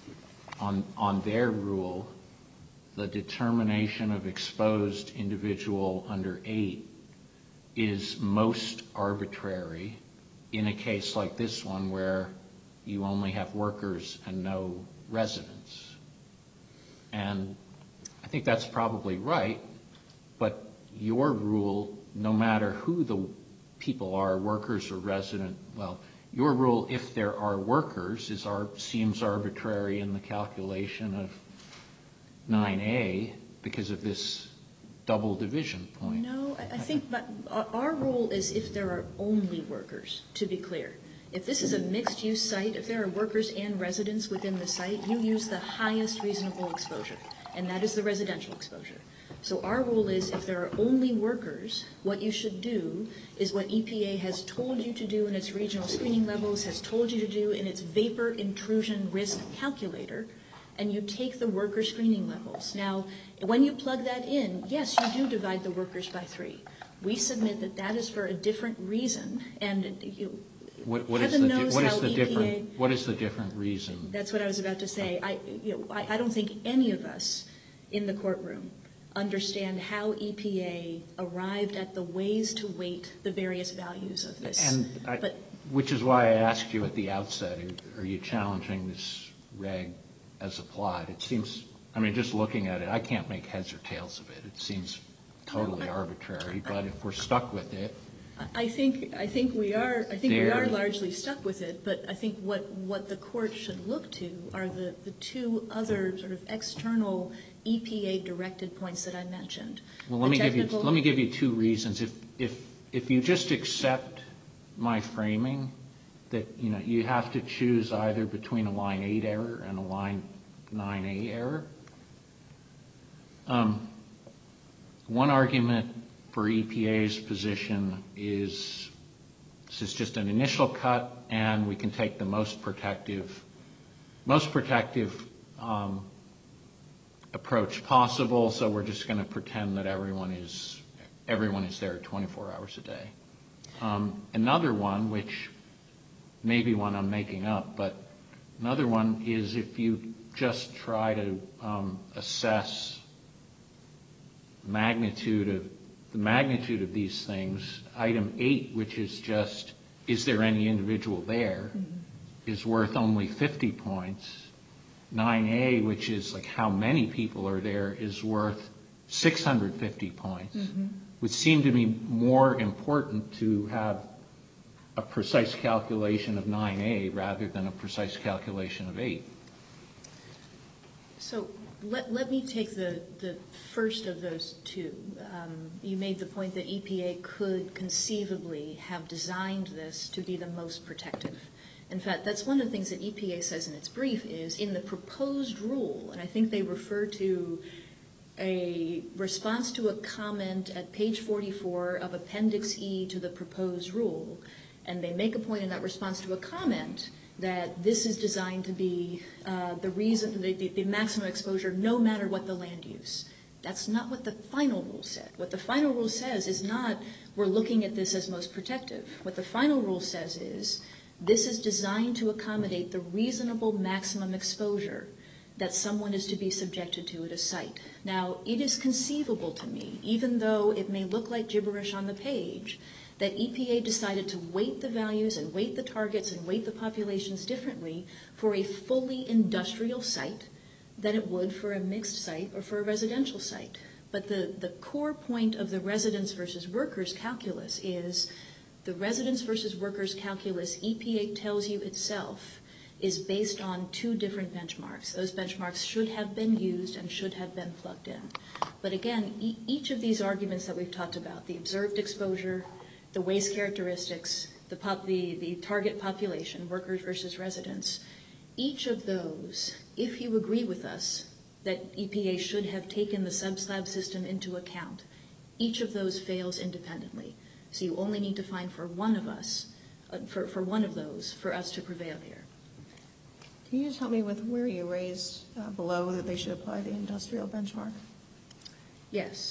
on, on their rule, the determination of exposed individual under eight is most arbitrary in a case like this one where you only have workers and no residents. And I think that's probably right, but your rule, no matter who the people are, workers or resident, well, your rule, if there are workers, is our, seems arbitrary in the calculation of nine A because of this double division point. No, I I think but our our rule is if there are only workers, to be clear. If this is a mixed-use site, if there are workers and residents within the site, you use the highest reasonable exposure, and that is the residential exposure. So our rule is if there are only workers, what you should do is what E P A has told you to do in its regional screening levels, has told you to do in its vapor intrusion risk calculator, and you take the worker screening levels. Now, when you plug that in, yes, you do divide the workers by three. We submit that that is for a different reason, and you, What, what is heaven the, knows what is how the E P A different, what is the different reason? That's what I was about to say. I, you know, I, I don't think any of us in the courtroom understand how E P A arrived at the ways to weight the various values of this. And I, but, which is why I asked you at the outset, are, are you challenging this reg as applied? It seems, I mean, just looking at it, I can't make heads or tails of it. It seems totally no, I, arbitrary, but if we're stuck with it. I think I think we are I think we there, are largely stuck with it, but I think what, what the court should look to are the, the two other sort of external E P A directed points that I mentioned. Well, let me give you let me give you two reasons. If if if you just accept my framing that you know you have to choose either between a line eight error and a line nine A error. Um, one argument for E P A's position is this is just an initial cut, and we can take the most protective, most protective um, approach possible. So we're just going to pretend that everyone is everyone is there twenty-four hours a day. Um, another one, which may be one I'm making up, but another one is if you just try to um, assess magnitude of the magnitude of these things, item eight, which is just, is there any individual there, mm-hmm. is worth only fifty points. nine A, which is like how many people are there, is worth six hundred fifty points, would seem to me more important to have a precise calculation of nine A rather than a precise calculation of eight. So let, let me take the, the first of those two. Um, you made the point that E P A could conceivably have designed this to be the most protective. In fact, that's one of the things that E P A says in its brief is in the proposed rule, and I think they refer to a response to a comment at page forty-four of Appendix E to the proposed rule, and they make a point in that response to a comment that this is designed to be uh, the reason, the, the, the maximum exposure no matter what the land use. That's not what the final rule said. What the final rule says is not we're looking at this as most protective. What the final rule says is this is designed to accommodate the reasonable maximum exposure that someone is to be subjected to at a site. Now, it is conceivable to me, even though it may look like gibberish on the page, that E P A decided to weight the values and weight the targets and weight the populations differently for a fully industrial site than it would for a mixed site or for a residential site. But the, the core point of the residents versus workers calculus is the residents versus workers calculus E P A tells you itself is based on two different benchmarks. Those benchmarks should have been used and should have been plugged in. But again, e- each of these arguments that we've talked about, the observed exposure, the waste characteristics, the, pop, the, the target population, workers versus residents, each of those, if you agree with us that E P A should have taken the sub-slab system into account, each of those fails independently. So you only need to find for one of us, uh, for, for one of those, for us to prevail here. Can you just help me with where you raised uh, below that they should apply the industrial benchmark? Yes.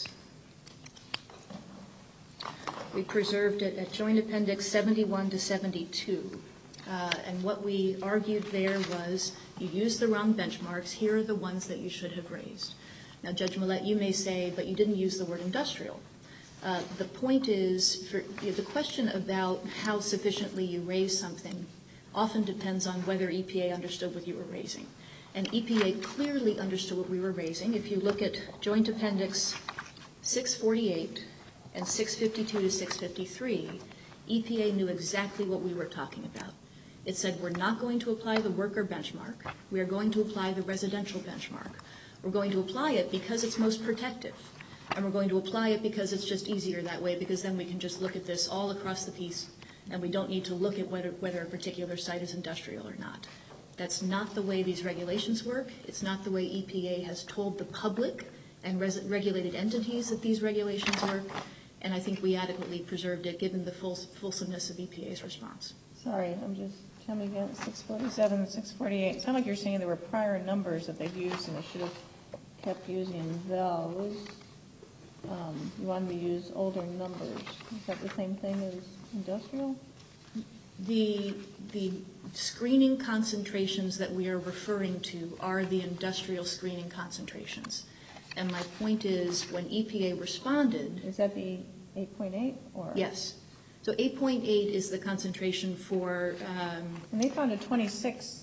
We preserved it at Joint Appendix seventy-one to seventy-two. Uh, and what we argued there was you used the wrong benchmarks. Here are the ones that you should have raised. Now, Judge Millett, you may say, but you didn't use the word industrial. Uh, the point is, for, you know, the question about how sufficiently you raise something often depends on whether E P A understood what you were raising. And E P A clearly understood what we were raising. If you look at Joint Appendix six forty-eight and six fifty-two to six fifty-three, E P A knew exactly what we were talking about. It said we're not going to apply the worker benchmark. We are going to apply the residential benchmark. We're going to apply it because it's most protective. And we're going to apply it because it's just easier that way, because then we can just look at this all across the piece and we don't need to look at whether, whether a particular site is industrial or not. That's not the way these regulations work. It's not the way E P A has told the public and res- regulated entities that these regulations work. And I think we adequately preserved it given the full, fulsomeness of E P A's response. Sorry, I'm just, tell me again, six forty-seven and six forty-eight. It sounds like you're saying there were prior numbers that they've used and they should have kept using those. Um, you wanted to use older numbers. Is that the same thing as industrial? The, the screening concentrations that we are referring to are the industrial screening concentrations. And my point is, when E P A responded... Is that the eight point eight? Or? Yes. So eight point eight is the concentration for... Um, and they found a twenty-six...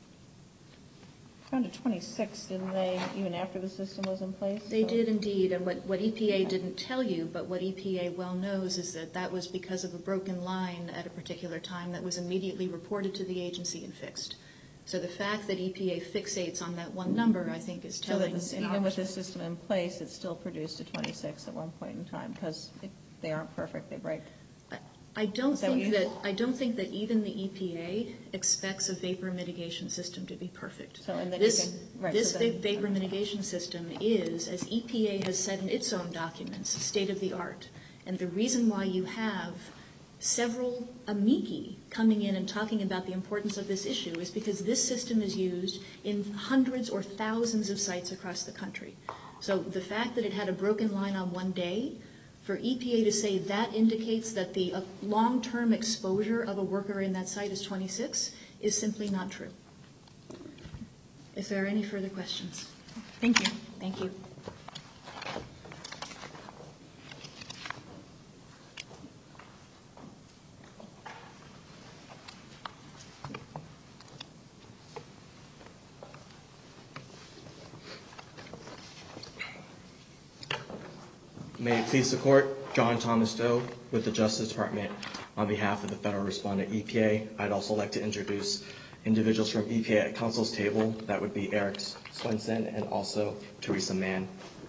found a twenty-six, didn't they, even after the system was in place? They so. did indeed, and what, what E P A didn't tell you, but what E P A well knows is that that was because of a broken line at a particular time that was immediately reported to the agency and fixed. So the fact that E P A fixates on that one number, I think, is telling. So that this, even with this system in place, it still produced a twenty-six at one point in time, because it, they aren't perfect, they break. I don't that think you... that I don't think that even the E P A expects a vapor mitigation system to be perfect. So and then this you can, right, this so then, vapor mitigation system is, as E P A has said in its own documents, state of the art. And the reason why you have several amici coming in and talking about the importance of this issue is because this system is used in hundreds or thousands of sites across the country. So the fact that it had a broken line on one day, for E P A to say that indicates that the uh, long-term exposure of a worker in that site is twenty-six is simply not true. If there are any further questions. Thank you. Thank you. May it please the Court, John Thomas Doe with the Justice Department on behalf of the Federal Respondent E P A. I'd also like to introduce individuals from E P A at Council's table. That would be Eric Swenson and also Teresa Mann.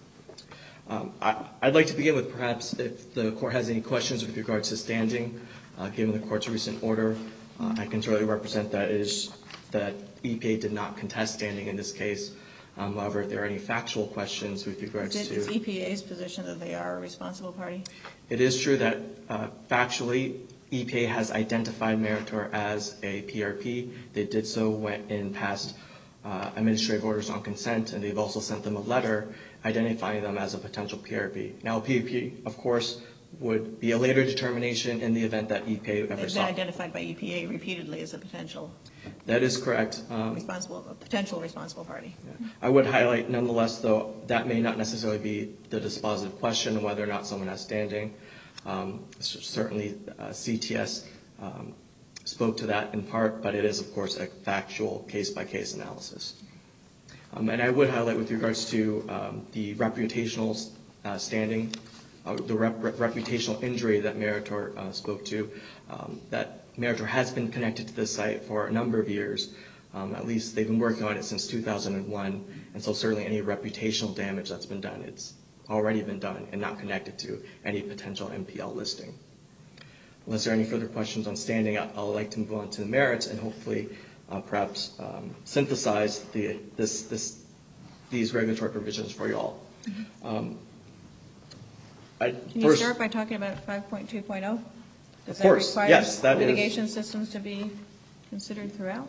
Um, I, I'd like to begin with perhaps if the Court has any questions with regards to standing, uh, given the Court's recent order. Uh, I can certainly represent that it is that E P A did not contest standing in this case. Um, however, if there are any factual questions with regards is it, to... Is E P A's position that they are a responsible party? It is true that uh, factually E P A has identified Meritor as a P R P. They did so when, in past uh, administrative orders on consent, and they've also sent them a letter identifying them as a potential P R P. Now, a P R P, of course, would be a later determination in the event that E P A ever They've saw. been identified by E P A repeatedly as a potential That is correct. Um, responsible, a potential responsible party. Yeah. I would highlight, nonetheless, though, that may not necessarily be the dispositive question of whether or not someone has standing. Um, certainly, uh, C T S um, spoke to that in part, but it is, of course, a factual case-by-case analysis. Um, and I would highlight with regards to um, the reputational uh, standing, uh, the rep- reputational injury that Meritor uh, spoke to, um, that Meritor has been connected to this site for a number of years. Um, at least they've been working on it since two thousand one, and so certainly any reputational damage that's been done, it's already been done and not connected to any potential M P L listing. Unless there are any further questions on standing, I'd like to move on to the merits and hopefully uh, perhaps um, synthesize the, this, this, these regulatory provisions for you all. Um, I, Can you first, start by talking about five point two point oh? Does Of course, that require yes, that is- litigation systems to be considered throughout?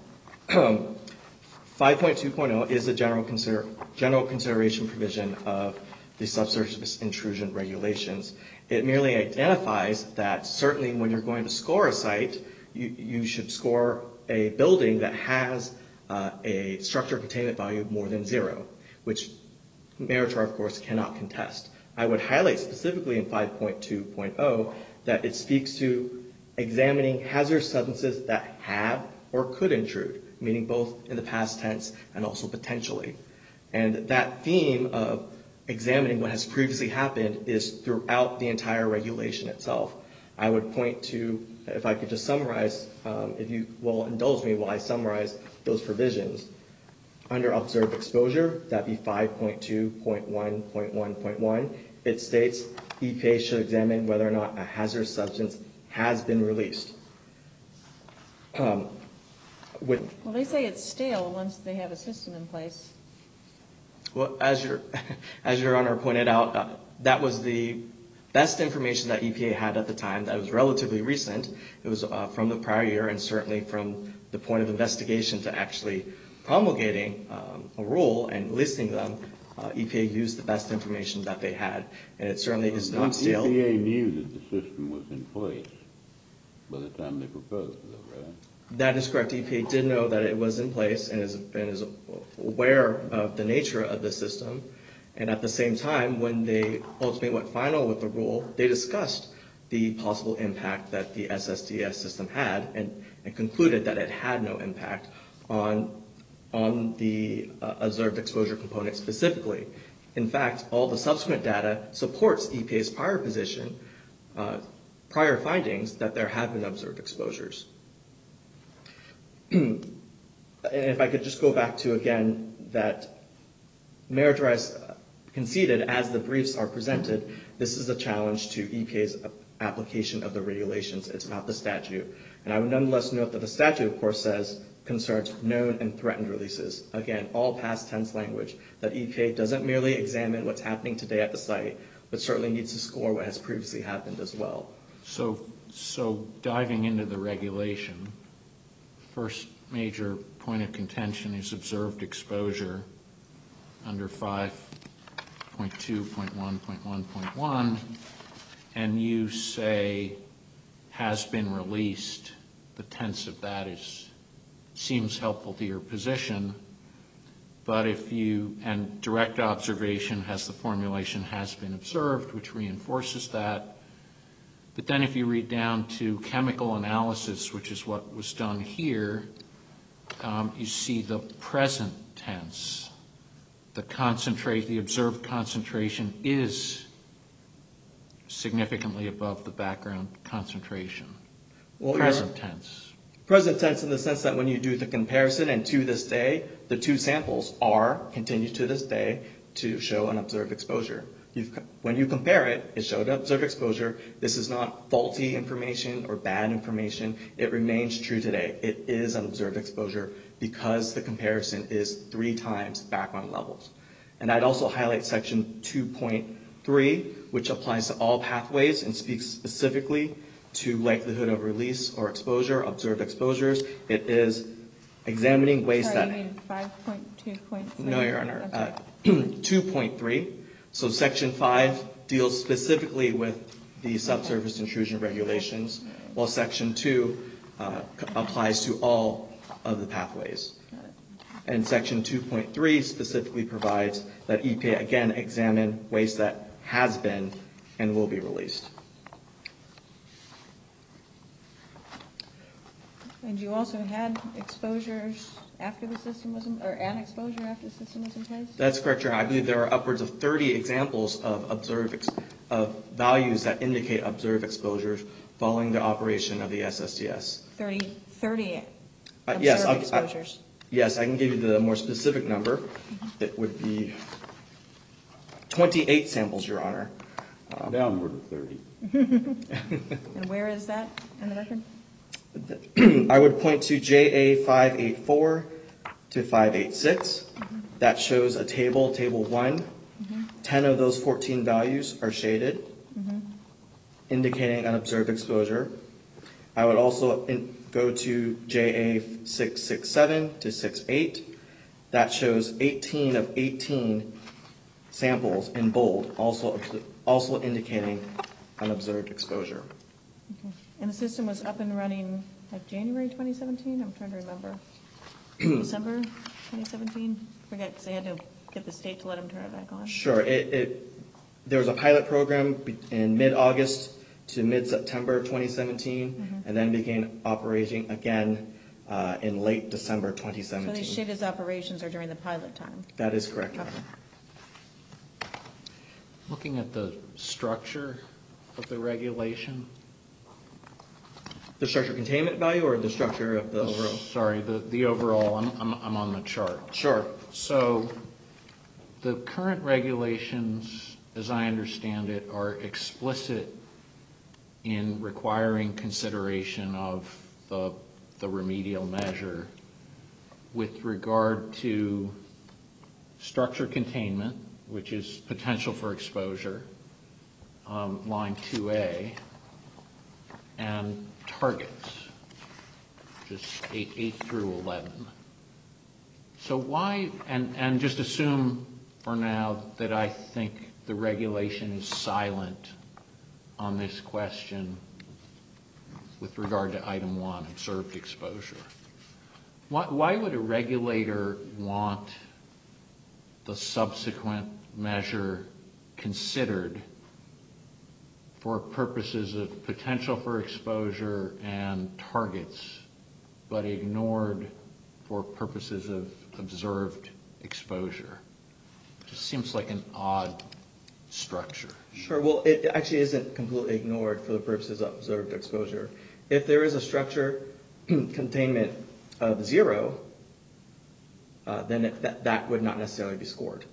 five point two point oh is a general, consider, general consideration provision of the subsurface intrusion regulations. It merely identifies that certainly when you're going to score a site, you, you should score a building that has uh, a structure containment value of more than zero, which Meritor, of course, cannot contest. I would highlight specifically in five point two point oh that it speaks to examining hazardous substances that have or could intrude, meaning both in the past tense and also potentially. And that theme of examining what has previously happened is throughout the entire regulation itself. I would point to, if I could just summarize, um, if you will indulge me while I summarize those provisions. Under observed exposure, that'd be five point two point one point one point one. It states E P A should examine whether or not a hazardous substance has been released. Um, with, Well, they say it's stale once they have a system in place. well, as your, as your Honor pointed out, uh, that was the best information that E P A had at the time. That was relatively recent. It was uh, from the prior year, and certainly from the point of investigation to actually promulgating um, a rule and listing them, uh, E P A used the best information that they had, and it certainly is not stale. E P A knew that the system was in place by the time they proposed it, right? That is correct. E P A did know that it was in place and is, and is aware of the nature of the system. And at the same time, when they ultimately went final with the rule, they discussed the possible impact that the S S D S system had and, and concluded that it had no impact on on the uh, observed exposure component specifically. In fact, all the subsequent data supports E P A's prior position, uh, prior findings that there have been observed exposures. And if I could just go back to, again, that Meritor has conceded, as the briefs are presented, this is a challenge to E P A's application of the regulations. It's not the statute. And I would nonetheless note that the statute, of course, says concerns known and threatened releases. Again, all past tense language, that E P A doesn't merely examine what's happening today at the site, but certainly needs to score what has previously happened as well. So, so diving into the regulation, first major point of contention is observed exposure under five point two point one point one point one, and you say has been released. The tense of that is seems helpful to your position, but if you, and direct observation has the formulation has been observed, which reinforces that. But then if you read down to chemical analysis, which is what was done here, um, you see the present tense. The concentrate, the observed concentration is significantly above the background concentration? Well, Present tense. Present tense in the sense that when you do the comparison, and to this day, the two samples are, continue to this day, to show an observed exposure. You've, when you compare it, it showed observed exposure. This is not faulty information or bad information. It remains true today. It is an observed exposure because the comparison is three times background levels. And I'd also highlight section two point three, which applies to all pathways and speaks specifically to likelihood of release or exposure, observed exposures. It is examining waste Sorry, that... you mean five point two point three? No, Your Honor. Uh, two point three. So section five deals specifically with the subsurface intrusion regulations, while section two uh, c- applies to all of the pathways. And section two point three specifically provides that E P A, again, examine waste that has been and will be released. And you also had exposures after the system was in, or an exposure after the system was in place? That's correct, Your Honor. I believe there are upwards of thirty examples of observed ex- of values that indicate observed exposures following the operation of the S S T S. thirty, thirty Uh, yes, observed I'll- I- exposures. Yes, I can give you the more specific number. It would be twenty-eight samples, Your Honor. Downward of thirty. And where is that in the record? I would point to J A five eighty-four to five eighty-six. That shows a table, table one. ten of those fourteen values are shaded, indicating an observed exposure. I would also in, go to J A six sixty-seven to sixty-eight. That shows eighteen of eighteen samples in bold, also, also indicating an observed exposure. Okay. And the system was up and running like January twenty seventeen? I'm trying to remember. December twenty seventeen? Forget, because they had to get the state to let them turn it back on. Sure. It, it, there was a pilot program be- in mid-August to mid-September twenty seventeen, and then began operating again uh, in late December twenty So seventeen. these shaded operations are during the pilot time? That is correct, Your Okay. Honor. Looking at the structure of the regulation, The structure containment value or the structure of the overall? sorry, the, the overall, I'm, I'm, I'm on the chart. Sure. So the current regulations, as I understand it, are explicit in requiring consideration of the, the remedial measure with regard to structure containment, which is potential for exposure, um, line two A, and targets, just eight, eight through eleven. So why, and, and just assume for now that I think the regulation is silent on this question with regard to item one, observed exposure. Why, why would a regulator want the subsequent measure considered for purposes of potential for exposure and targets, but ignored for purposes of observed exposure? It just seems like an odd structure. Sure. Well, it actually isn't completely ignored for the purposes of observed exposure. If there is a structure containment of zero, uh, then it, that, that would not necessarily be scored.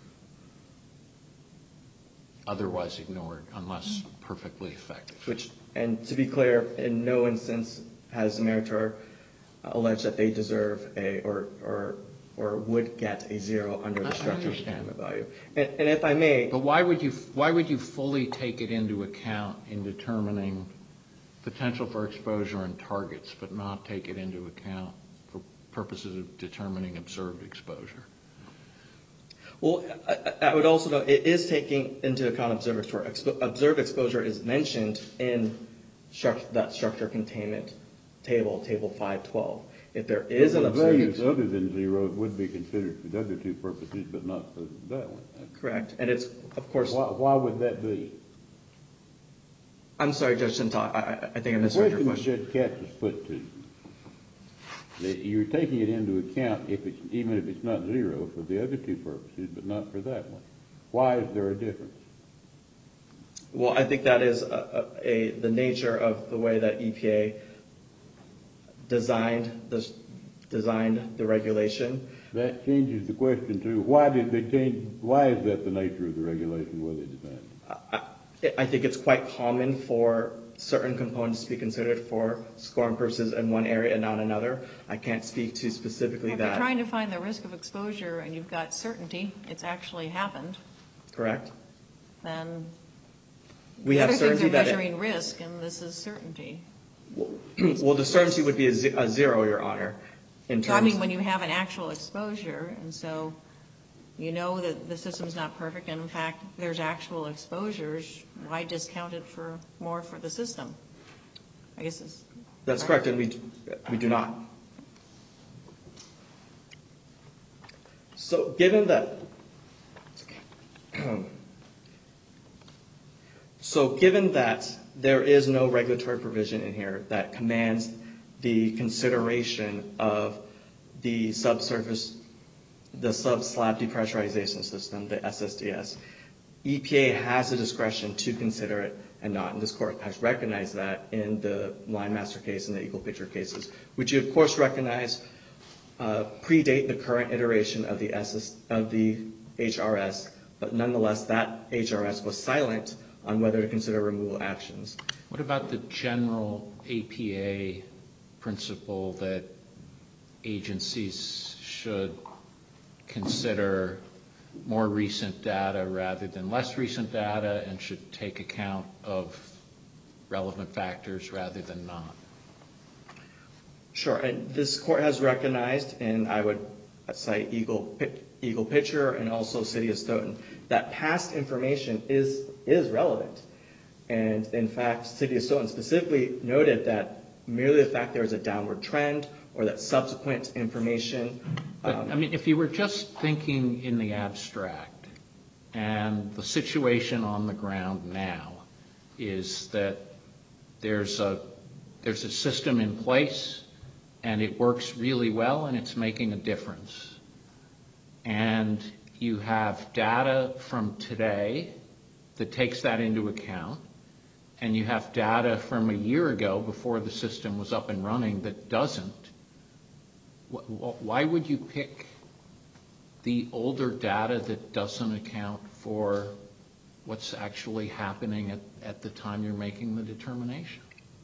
Otherwise ignored unless perfectly effective. Which, and to be clear, in no instance has Meritor alleged that they deserve a, or, or, or would get a zero under I- I the structure understand. containment value. And, and if I may, But why would you, why would you fully take it into account in determining potential for exposure and targets, but not take it into account for purposes of determining observed exposure? well, I, I would also note it is taking into account observed exposure. Expo- Observed exposure is mentioned in struct, that structure containment table, table five twelve. If there is an But observed values exposure, other than zero would be considered for the other two purposes, but not for that one. correct, and it's of course. Why, why would that be? I'm sorry, Judge Sintal, I, I, I think I The misheard your question question. Judge Katz was put to, that you're taking it into account if it's, even if it's not zero for the other two purposes, but not for that one. Why is there a difference? Well, I think that is a, a, a the nature of the way that E P A designed this designed the regulation. That changes the question too. Why did they change? Why is that the nature of the regulation? Where they designed it? I, I think it's quite common for certain components to be considered for scoring purposes in one area and not another. I can't speak to specifically well, if that. you're trying to find the risk of exposure and you've got certainty, it's actually happened. Correct. Then we the have other certainty things are that measuring it, risk, and this is certainty. well, the certainty would be a, ze- a zero, Your Honor. In terms, So, I mean, when you have an actual exposure, and so you know that the system's not perfect, and in fact, there's actual exposures, why discount it for more for the system? I guess it's... that's right. correct, and we, we do not. So given that, so given that there is no regulatory provision in here that commands the consideration of the subsurface, the sub-slab depressurization system, the S S D S, E P A has the discretion to consider it and not. And this court has recognized that in the Line Master case and the Eagle Picture cases, which you of course recognize uh, predate the current iteration of the S S, of the H R S, but nonetheless that H R S was silent on whether to consider removal actions. What about the general A P A principle that agencies should consider more recent data rather than less recent data and should take account of relevant factors rather than not? Sure, and this court has recognized, and I would cite Eagle, Eagle Picture and also City of Stoughton, that past information is, is relevant. And in fact, City of Stoughton specifically noted that merely the fact there is a downward trend or that subsequent information. But, Um, I mean, if you were just thinking in the abstract, and the situation on the ground now is that there's a there's a system in place, and it works really well, and it's making a difference. And you have data from today that takes that into account, and you have data from a year ago before the system was up and running that doesn't. Why would you pick the older data that doesn't account for what's actually happening at, at the time you're making the determination?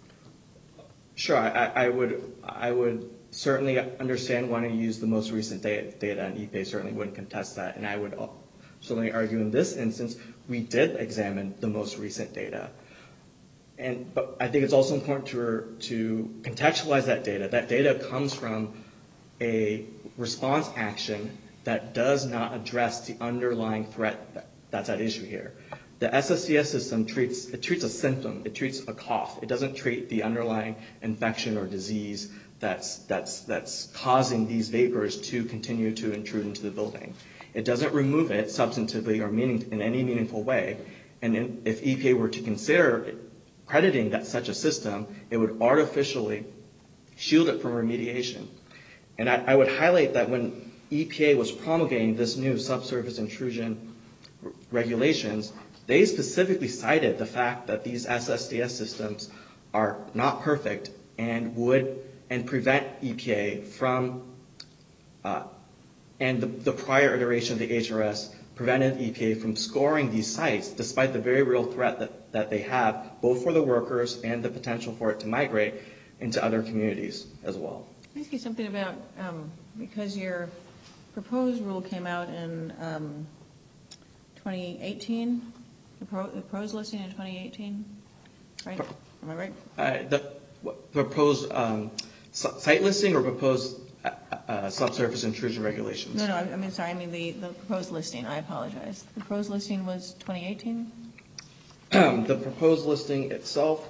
Sure, I, I would I would certainly understand wanting to use the most recent data, data, and E P A certainly wouldn't contest that. And I would certainly argue in this instance, we did examine the most recent data. And but I think it's also important to to contextualize that data. That data comes from a response action that does not address the underlying threat that, that's at issue here. The S S D S system treats, it treats a symptom, it treats a cough. It doesn't treat the underlying infection or disease that's, that's, that's causing these vapors to continue to intrude into the building. It doesn't remove it substantively or meaning, in any meaningful way. And in, if E P A were to consider crediting that such a system, it would artificially shield it from remediation. And I, I would highlight that when E P A was promulgating this new subsurface intrusion r- regulations, they specifically cited the fact that these S S D S systems are not perfect and would and prevent E P A from, uh, and the, the prior iteration of the H R S prevented E P A from scoring these sites despite the very real threat that, that they have, both for the workers and the potential for it to migrate into other communities as well. Let me ask you something about, um, because your proposed rule came out in um, twenty eighteen, the, pro, the proposed listing in twenty eighteen, right? Am I right? Uh, the what, proposed um, site listing or proposed uh, uh, subsurface intrusion regulations? No, no, I, I mean, sorry, I mean the, the proposed listing, I apologize. The proposed listing was twenty eighteen? The proposed listing itself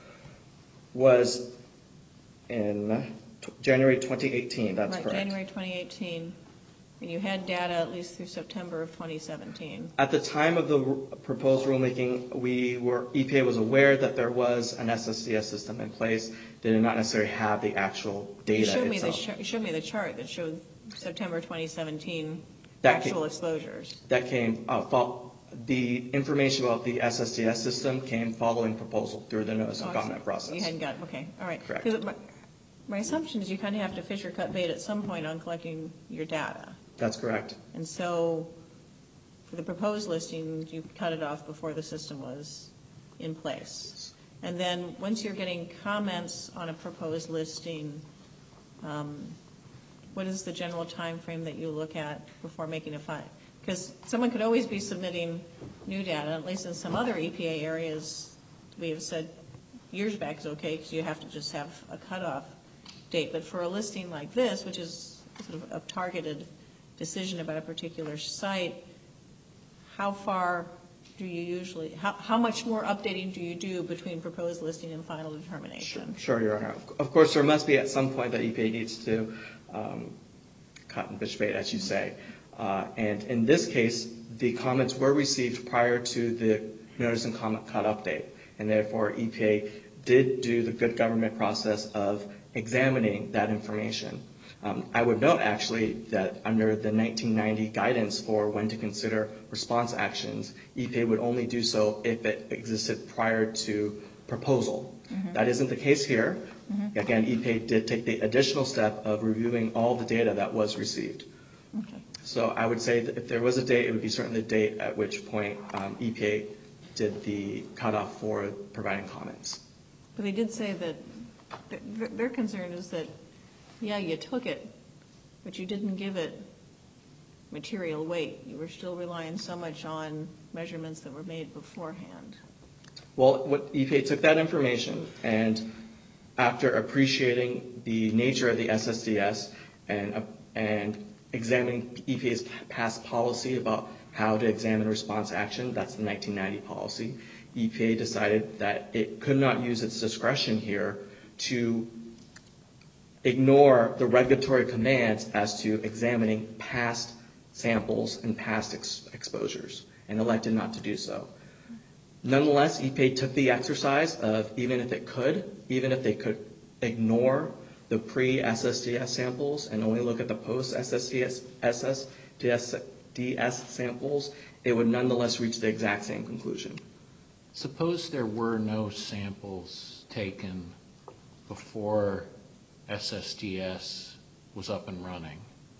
was in January twenty eighteen, that's right, correct. January twenty eighteen, and you had data at least through September of twenty seventeen. At the time of the r- proposed rulemaking, we were, E P A was aware that there was an S S D S system in place. They did not necessarily have the actual data You showed me the, itself. ch- you showed me the chart that showed September twenty seventeen That actual came- exposures. That came, uh, fall, The information about the S S D S system came following proposal through the notice of comment process. You hadn't got, okay, all right. Correct. 'Cause My, my assumption is you kind of have to fish or cut bait at some point on collecting your data. That's correct. And so for the proposed listing, you cut it off before the system was in place. And then once you're getting comments on a proposed listing, um, what is the general time frame that you look at before making a fine? Because someone could always be submitting new data, at least in some other E P A areas, we have said years back is okay because you have to just have a cutoff date. But for a listing like this, which is sort of a targeted decision about a particular site, how far do you usually, how, how much more updating do you do between proposed listing and final determination? Sure, Your Honor. Of course, there must be at some point that E P A needs to um, cut and fish bait, as you say. Uh, and in this case, the comments were received prior to the notice and comment cut update. And therefore, E P A did do the good government process of examining that information. Um, I would note, actually, that under the nineteen ninety guidance for when to consider response actions, E P A would only do so if it existed prior to proposal. Mm-hmm. That isn't the case here. Mm-hmm. Again, E P A did take the additional step of reviewing all the data that was received. Okay. So I would say that if there was a date, it would be certainly the date at which point um, E P A did the cutoff for providing comments. But they did say that th- their concern is that, yeah, you took it, but you didn't give it material weight. You were still relying so much on measurements that were made beforehand. Well, what E P A took that information, and after appreciating the nature of the S S D S and uh, and examining E P A's past policy about how to examine response action, that's the nineteen ninety policy, E P A decided that it could not use its discretion here to ignore the regulatory commands as to examining past samples and past ex- exposures, and elected not to do so. Nonetheless, E P A took the exercise of, even if it could, even if they could ignore the pre-S S D S samples and only look at the post-S S D S samples, it would nonetheless reach the exact same conclusion. Suppose there were no samples taken before S S D S was up and running,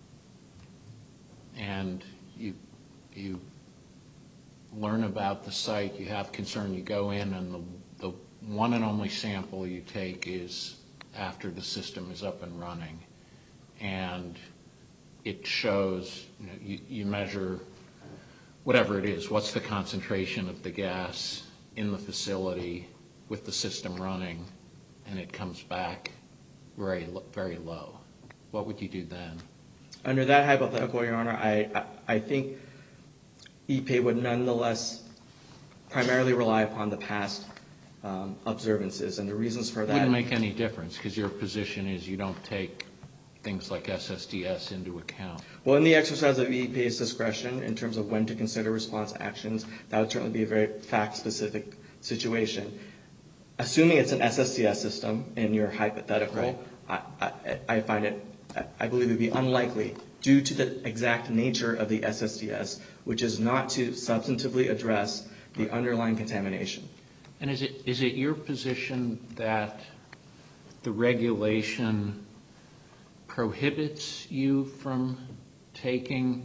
and you you learn about the site, you have concern, you go in, and the, the one and only sample you take is after the system is up and running, and it shows, you know, you, you measure whatever it is, what's the concentration of the gas in the facility with the system running, and it comes back very, very low. What would you do then? Under that hypothetical, Your Honor, I, I, I think E P A would nonetheless primarily rely upon the past um, observances, and the reasons for that. Wouldn't make any difference, because your position is you don't take things like S S D S into account. Well, in the exercise of E P A's discretion in terms of when to consider response actions, that would certainly be a very fact-specific situation. Assuming it's an S S D S system in your hypothetical, right. I, I, I find it, I believe it would be unlikely, due to the exact nature of the S S D S, which is not to substantively address the underlying contamination. And is it is it your position that the regulation prohibits you from taking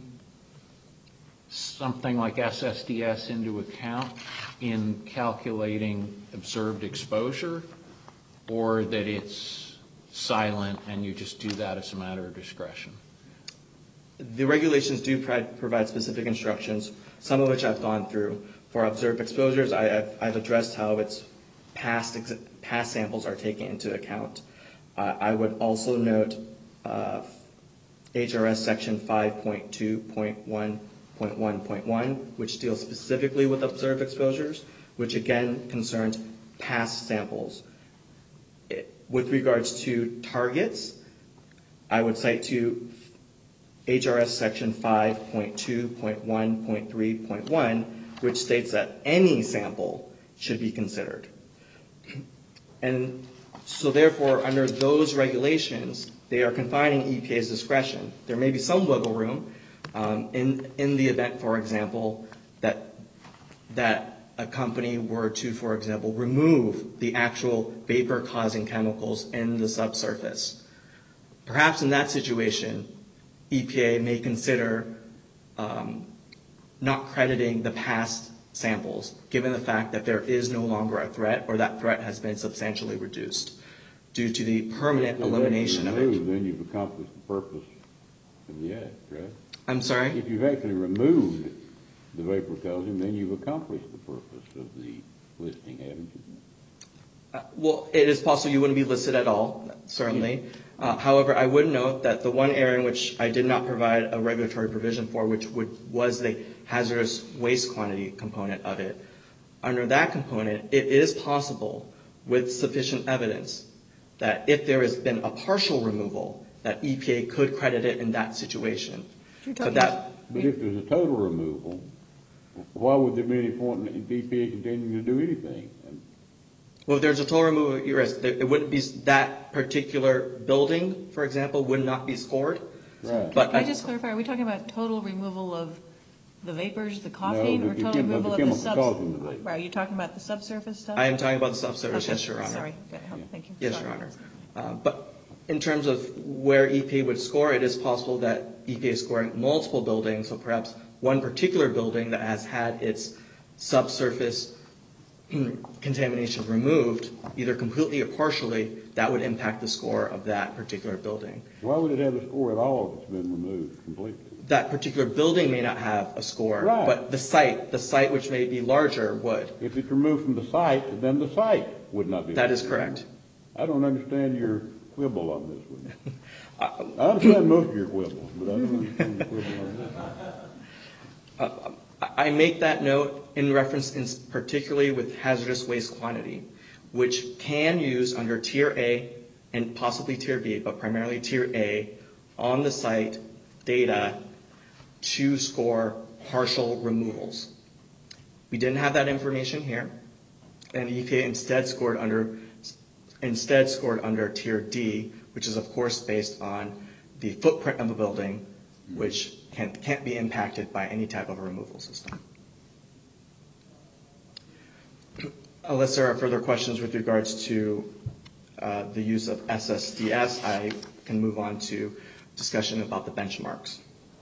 something like S S D S into account in calculating observed exposure, or that it's silent and you just do that as a matter of discretion? The regulations do provide specific instructions, some of which I've gone through. For observed exposures, I, I've, I've addressed how its past, past samples are taken into account. Uh, I would also note uh, H R S section five point two point one point one point one, which deals specifically with observed exposures, which again concerns past samples. It, with regards to targets, I would cite to H R S section five point two point one point three point one, which states that any sample should be considered. And so therefore, under those regulations, they are confining E P A's discretion. There may be some wiggle room um, in, in the event, for example, that that a company were to, for example, remove the actual vapor-causing chemicals in the subsurface. Perhaps in that situation, E P A may consider um, not crediting the past samples, given the fact that there is no longer a threat or that threat has been substantially reduced due to the permanent elimination of it. Then you've accomplished the purpose of the act, right? I'm sorry? If you've actually removed the vapor causing, then you've accomplished the purpose of the listing, haven't you? Uh, well, it is possible you wouldn't be listed at all, certainly. Uh, however, I would note that the one area in which I did not provide a regulatory provision for, which would, was the hazardous waste quantity component of it, under that component, it is possible with sufficient evidence that if there has been a partial removal, that E P A could credit it in that situation. But that, But if there's a total removal, why would there be any point in E P A continuing to do anything? well, if there's a total removal, you're right, it wouldn't be, that particular building, for example, would not be scored. Right. But Can I just clarify, are we talking about total removal of the vapors, the coughing, No, or the total chem- of removal the of the chemical sub? causing the vapor. Right, are you talking about the subsurface stuff? I am talking about the subsurface, Okay, yes, Your Honor. Sorry, that helped, thank you. Yes, Sorry. Your Honor. Uh, But in terms of where E P A would score, it is possible that E P A is scoring multiple buildings, so perhaps one particular building that has had its subsurface contamination removed, either completely or partially, that would impact the score of that particular building. Why would it have a score at all if it's been removed completely? That particular building may not have a score, Right. but the site, the site which may be larger would. If it's removed from the site, then the site would not be. That is removed. correct. I don't understand your quibble on this one. I understand most of your quibbles, but I don't understand your quibble on this one. I make that note in reference in particularly with hazardous waste quantity, which can use under Tier A and possibly Tier B, but primarily Tier A, on the site data to score partial removals. We didn't have that information here, and E P A instead scored under instead scored under Tier D, which is of course based on the footprint of the building, which can, can't be impacted by any type of a removal system. Unless there are further questions with regards to uh, the use of S S D S, I can move on to discussion about the benchmarks.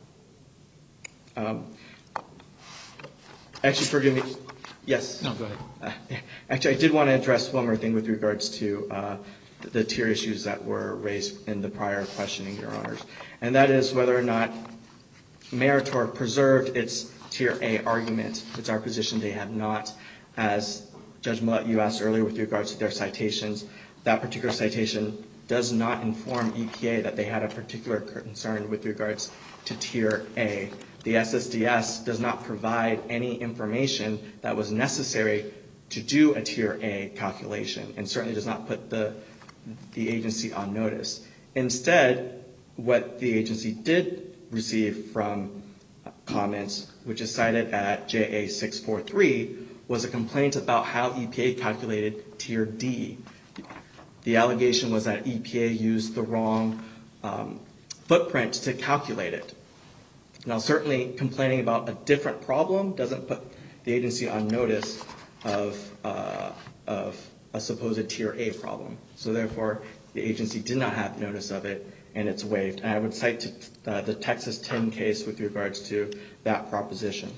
Um, actually, forgive me. Yes? No, go ahead. Uh, actually, I did want to address one more thing with regards to uh, the, the tier issues that were raised in the prior questioning, Your Honors. And that is whether or not Meritor preserved its Tier A argument. It's our position they have not. As Judge Millett, you asked earlier with regards to their citations, that particular citation does not inform E P A that they had a particular concern with regards to Tier A. The S S D S does not provide any information that was necessary to do a Tier A calculation, and certainly does not put the, the agency on notice. Instead, what the agency did receive from comments, which is cited at J A six forty-three, was a complaint about how E P A calculated Tier D. The allegation was that E P A used the wrong um, footprint to calculate it. Now, certainly complaining about a different problem doesn't put the agency on notice of, uh, of a supposed Tier A problem. So therefore, the agency did not have notice of it, and it's waived. And I would cite to, uh, the Texas ten case with regards to that proposition.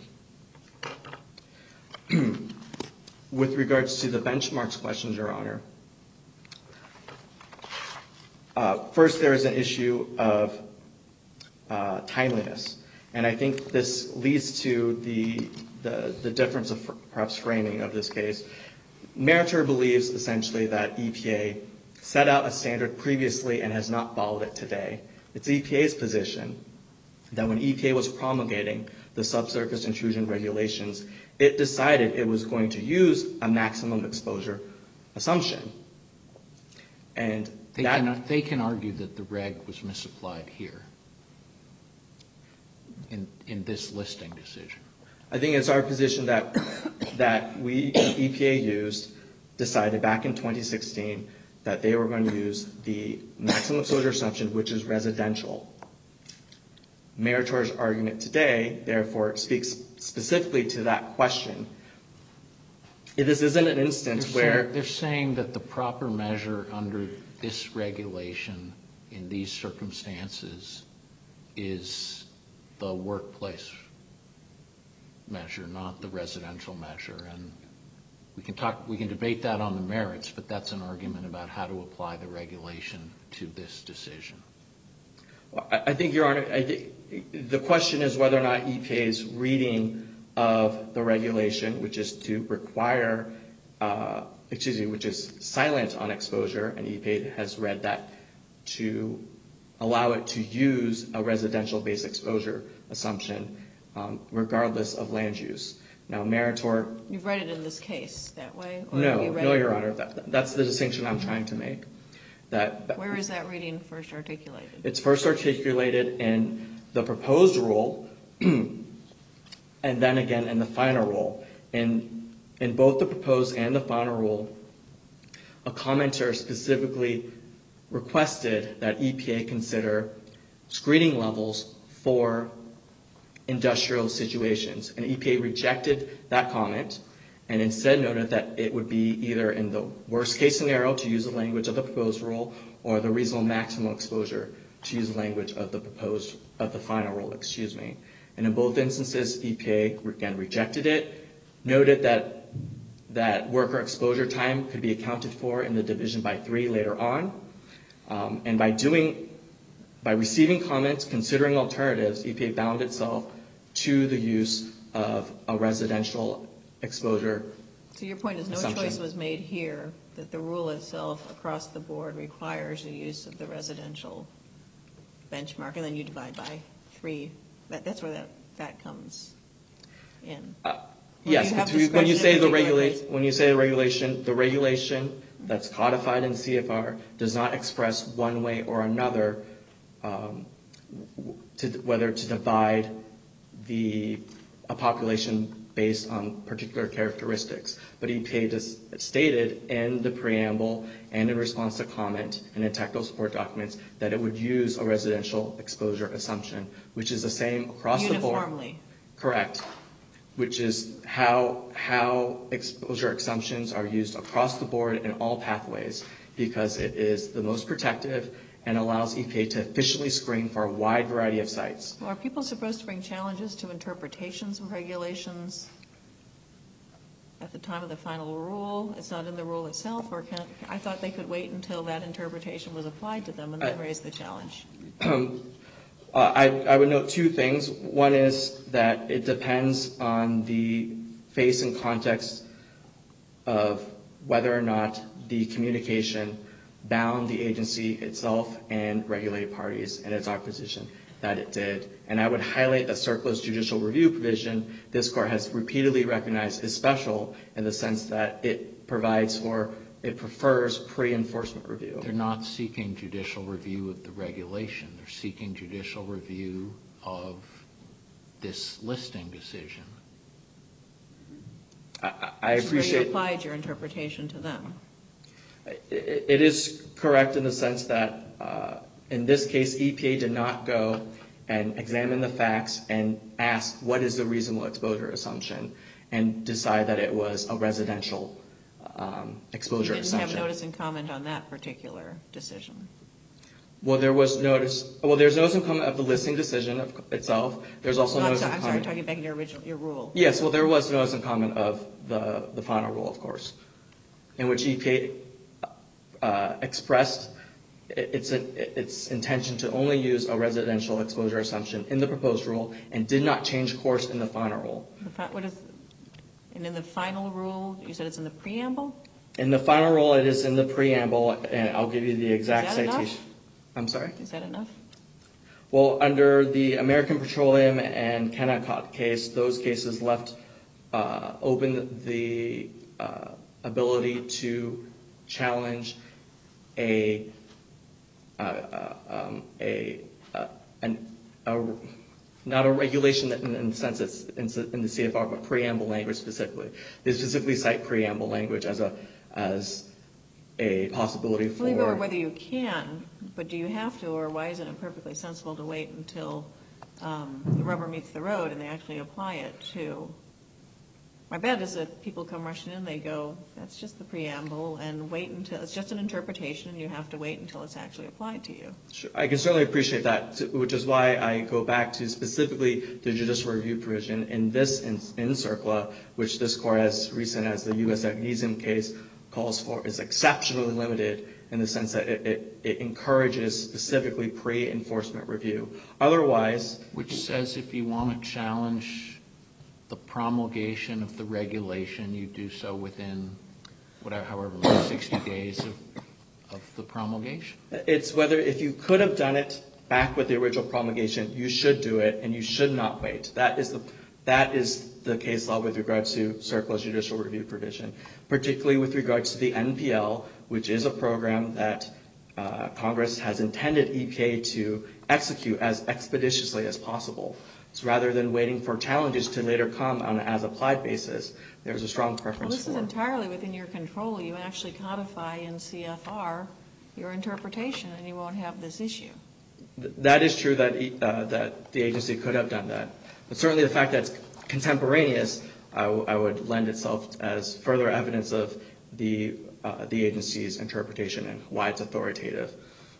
With regards to the benchmarks questions, Your Honor, uh, first there is an issue of uh, timeliness. And I think this leads to the, the, the difference of perhaps framing of this case. Meritor believes essentially that E P A set out a standard previously and has not followed it today. It's E P A's position that when E P A was promulgating the subsurface intrusion regulations, it decided it was going to use a maximum exposure assumption. And They that, can, they can argue that the reg was misapplied here in, in this listing decision. I think it's our position that that we, E P A used, decided back in twenty sixteen that they were going to use the maximum exposure assumption, which is residential. Meritor's argument today, therefore, speaks specifically to that question, this isn't an instance They're where saying, they're saying that the proper measure under this regulation in these circumstances is the workplace measure, not the residential measure. And we can talk, we can debate that on the merits, but that's an argument about how to apply the regulation to this decision. I think, Your Honor, I think the question is whether or not E P A's reading of the regulation, which is to require, uh, excuse me, which is silent on exposure, and E P A has read that to allow it to use a residential-based exposure assumption, um, regardless of land use. Now, Meritor... You've read it in this case that way? Or No, have you read no, it? Your Honor. That, that's the distinction I'm trying to make. That, Where is that reading first articulated? It's first articulated in the proposed rule, and then again in the final rule. In, in both the proposed and the final rule, a commenter specifically requested that E P A consider screening levels for industrial situations. And E P A rejected that comment and instead noted that it would be either in the worst case scenario to use the language of the proposed rule or the reasonable maximum exposure to use the language of the proposed, of the final rule, excuse me. And in both instances, E P A again rejected it, noted that that worker exposure time could be accounted for in the division by three later on. Um, and by doing, by receiving comments, considering alternatives, E P A bound itself to the use of a residential exposure. So your point is no assumption. choice was made here, that the rule itself across the board requires the use of the residential benchmark, and then you divide by three. That, that's where that, that comes in. Uh, Or yes, you have but when you discretion say in the particular regulation, case? when you say the regulation, the regulation that's codified in C F R does not express one way or another um, to, whether to divide the a population based on particular characteristics. But E P A just stated in the preamble and in response to comment and in technical support documents that it would use a residential exposure assumption, which is the same across the board. Uniformly. Correct. Which is how how exposure assumptions are used across the board in all pathways, because it is the most protective and allows E P A to efficiently screen for a wide variety of sites. Well, are people supposed to bring challenges to interpretations of regulations at the time of the final rule? It's not in the rule itself, or can, I thought they could wait until that interpretation was applied to them and then I- raise the challenge. Um, uh, I, I would note two things. One is that it depends on the face and context of whether or not the communication bound the agency itself and regulated parties, and it's our position that it did. And I would highlight the surplus judicial review provision this court has repeatedly recognized is special in the sense that it provides for, it prefers pre-enforcement review. They're not seeking judicial review of the regulation. They're seeking judicial review of this listing decision. I, I Which is where you appreciate. applied your interpretation to them. It, it is correct in the sense that uh, in this case, E P A did not go and examine the facts and ask what is the reasonable exposure assumption and decide that it was a residential um, exposure You didn't assumption. have notice and comment on that particular decision. Well, there was notice. Well, there's notice and comment of the listing decision of itself. There's also No, I'm notice sorry, and I'm sorry, comment. talking back in your original, your rule. Yes, well, there was notice and comment of the the final rule, of course, in which E P A uh, expressed its its intention to only use a residential exposure assumption in the proposed rule and did not change course in the final rule. The fi- What is, and in the final rule, you said it's in the preamble? In the final rule, it is in the preamble, and I'll give you the exact Is that enough? citation. I'm sorry? Is that enough? Well, under the American Petroleum and Kennecott case, those cases left uh, open the uh, ability to challenge a uh, uh, um, a, uh, an, a not a regulation that in, in the sense it's in, in the C F R, but preamble language specifically. They specifically cite preamble language as a as a possibility for. Well, even whether you can, but do you have to, or why isn't it perfectly sensible to wait until um, the rubber meets the road and they actually apply it to My bet is that people come rushing in, they go, that's just the preamble, and wait until, it's just an interpretation, and you have to wait until it's actually applied to you. Sure. I can certainly appreciate that, which is why I go back to specifically the judicial review provision in this in, in CERCLA, which this court, as recent as the U S Magnesium case calls for, is exceptionally limited in the sense that it, it, it encourages specifically pre-enforcement review. Otherwise... Which says if you want to challenge the promulgation of the regulation, you do so within whatever, however many, sixty days of, of the promulgation. It's whether, if you could have done it back with the original promulgation, you should do it, and you should not wait. That is the, that is the case law with regards to CERCLA's judicial review provision, particularly with regards to the N P L, which is a program that uh, Congress has intended E P A to execute as expeditiously as possible. So rather than waiting for challenges to later come on an as-applied basis, there's a strong preference Well, this for... is entirely within your control. You actually codify in C F R your interpretation, and you won't have this issue. Th- that is true that, uh, that the agency could have done that. But certainly the fact that it's contemporaneous, I, w- I would lend itself as further evidence of the, uh, the agency's interpretation and why it's authoritative.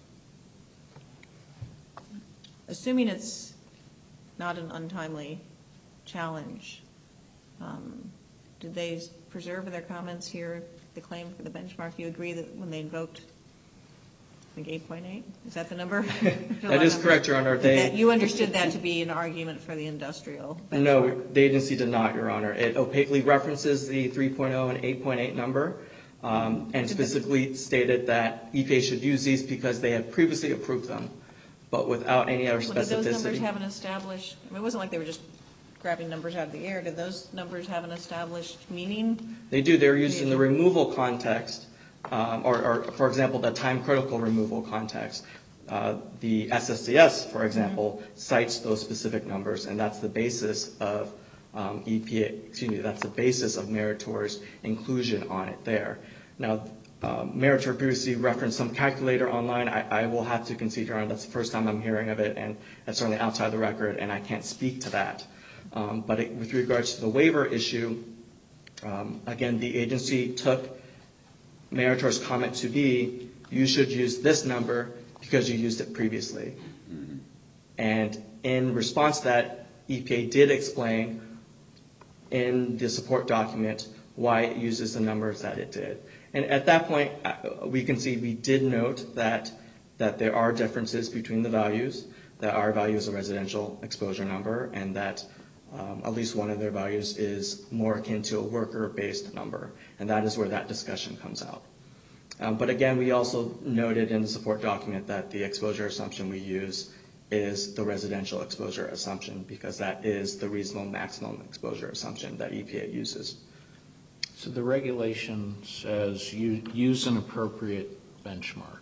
Assuming it's not an untimely challenge, um, did they preserve in their comments here the claim for the benchmark? Do you agree that when they invoked, I think eight point eight, is that the number? That is correct, Your Honor. They, that you understood that to be an argument for the industrial benchmark? No, the agency did not, Your Honor. It opaquely references the three point oh and eight point eight number, um, and specifically stated that E P A should use these because they have previously approved them, but without any other specificity. Well, did those numbers have an established, I mean, it wasn't like they were just grabbing numbers out of the air. Did those numbers have an established meaning? They do. They're used in the removal context, um, or, or, for example, the time-critical removal context. Uh, the S S C S, for example, mm-hmm. cites those specific numbers, and that's the basis of um, E P A, excuse me, that's the basis of Meritor's inclusion on it there. Now, Um, Meritor previously referenced some calculator online. I, I will have to concede, Your Honor, that's the first time I'm hearing of it, and that's certainly outside the record, and I can't speak to that. Um, but it, with regards to the waiver issue, um, again, the agency took Meritor's comment to be, you should use this number because you used it previously. Mm-hmm. And in response to that, E P A did explain in the support document why it uses the numbers that it did. And at that point, we can see we did note that that there are differences between the values, that our value is a residential exposure number, and that um, at least one of their values is more akin to a worker-based number. And that is where that discussion comes out. Um, but again, we also noted in the support document that the exposure assumption we use is the residential exposure assumption, because that is the reasonable maximum exposure assumption that E P A uses. So the regulation says you use an appropriate benchmark,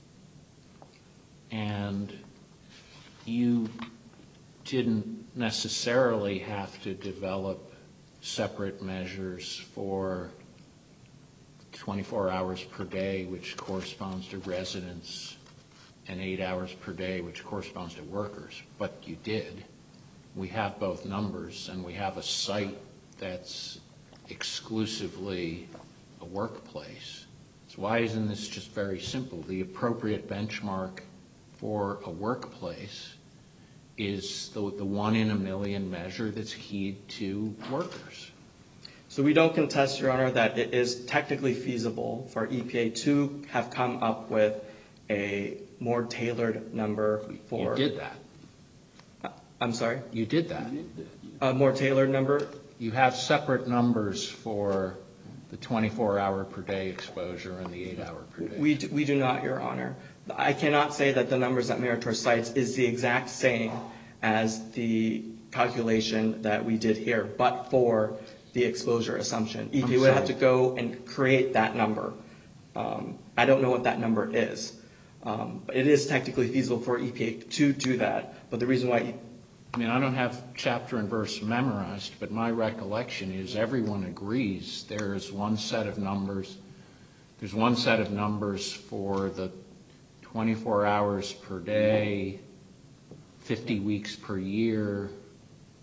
and you didn't necessarily have to develop separate measures for twenty-four hours per day, which corresponds to residents, and eight hours per day, which corresponds to workers. But you did. We have both numbers, and we have a site that's exclusively a workplace. So why isn't this just very simple? The appropriate benchmark for a workplace is the, the one in a million measure that's keyed to workers. So we don't contest, Your Honor, that it is technically feasible for E P A to have come up with a more tailored number for... You did that. I'm sorry? You did that. A more tailored number? You have separate numbers for the twenty-four hour per day exposure and the eight hour per day. We do, we do not, Your Honor. I cannot say that the numbers that Meritor cites is the exact same as the calculation that we did here, but for the exposure assumption. E P A would have to go and create that number. Um, I don't know what that number is. Um, but it is technically feasible for E P A to do that. But the reason why... I mean, I don't have chapter and verse memorized, but my recollection is everyone agrees there's one set of numbers. There's one set of numbers for the twenty-four hours per day, fifty weeks per year,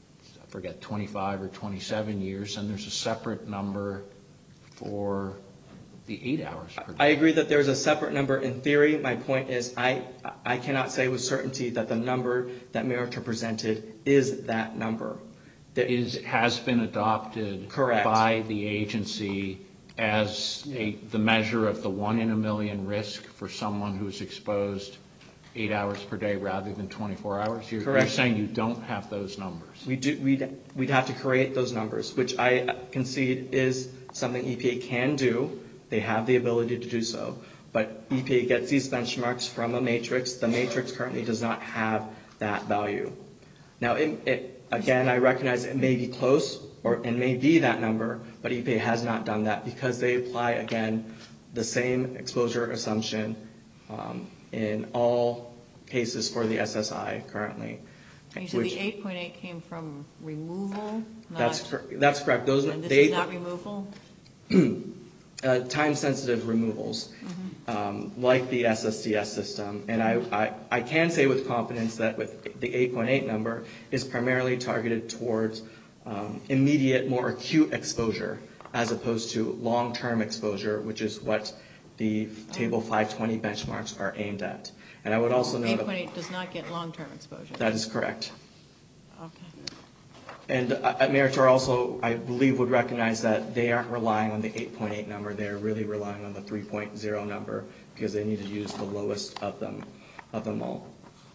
I forget, twenty-five or twenty-seven years, and there's a separate number for the eight hours per day. I agree that there's a separate number in theory. My point is I, I cannot say with certainty that the number that Meritor presented is that number. That is has been adopted Correct. by the agency as a, the measure of the one in a million risk for someone who's exposed eight hours per day rather than twenty-four hours? You're, Correct. You're saying you don't have those numbers? We do, we'd, we'd have to create those numbers, which I concede is something E P A can do. They have the ability to do so. But E P A gets these benchmarks from a matrix. The matrix currently does not have that value. Now, it, it, again, I recognize it may be close or it may be that number, but E P A has not done that because they apply, again, the same exposure assumption um, in all cases for the S S I currently. And you said which- the eight point eight came from removal, not... That's, cor- that's correct. Those, And this they, is not removal? uh, time-sensitive removals, um, like the S S D S system. And I, I, I can say with confidence that with the eight point eight number is primarily targeted towards um, immediate, more acute exposure as opposed to long-term exposure, which is what the Table five twenty benchmarks are aimed at. And I would also note... eight point eight does not get long-term exposure. That is correct. Okay. And uh, Meritor also, I believe, would recognize that they aren't relying on the eight point eight number. They're really relying on the three point oh number because they need to use the lowest of them, of them all.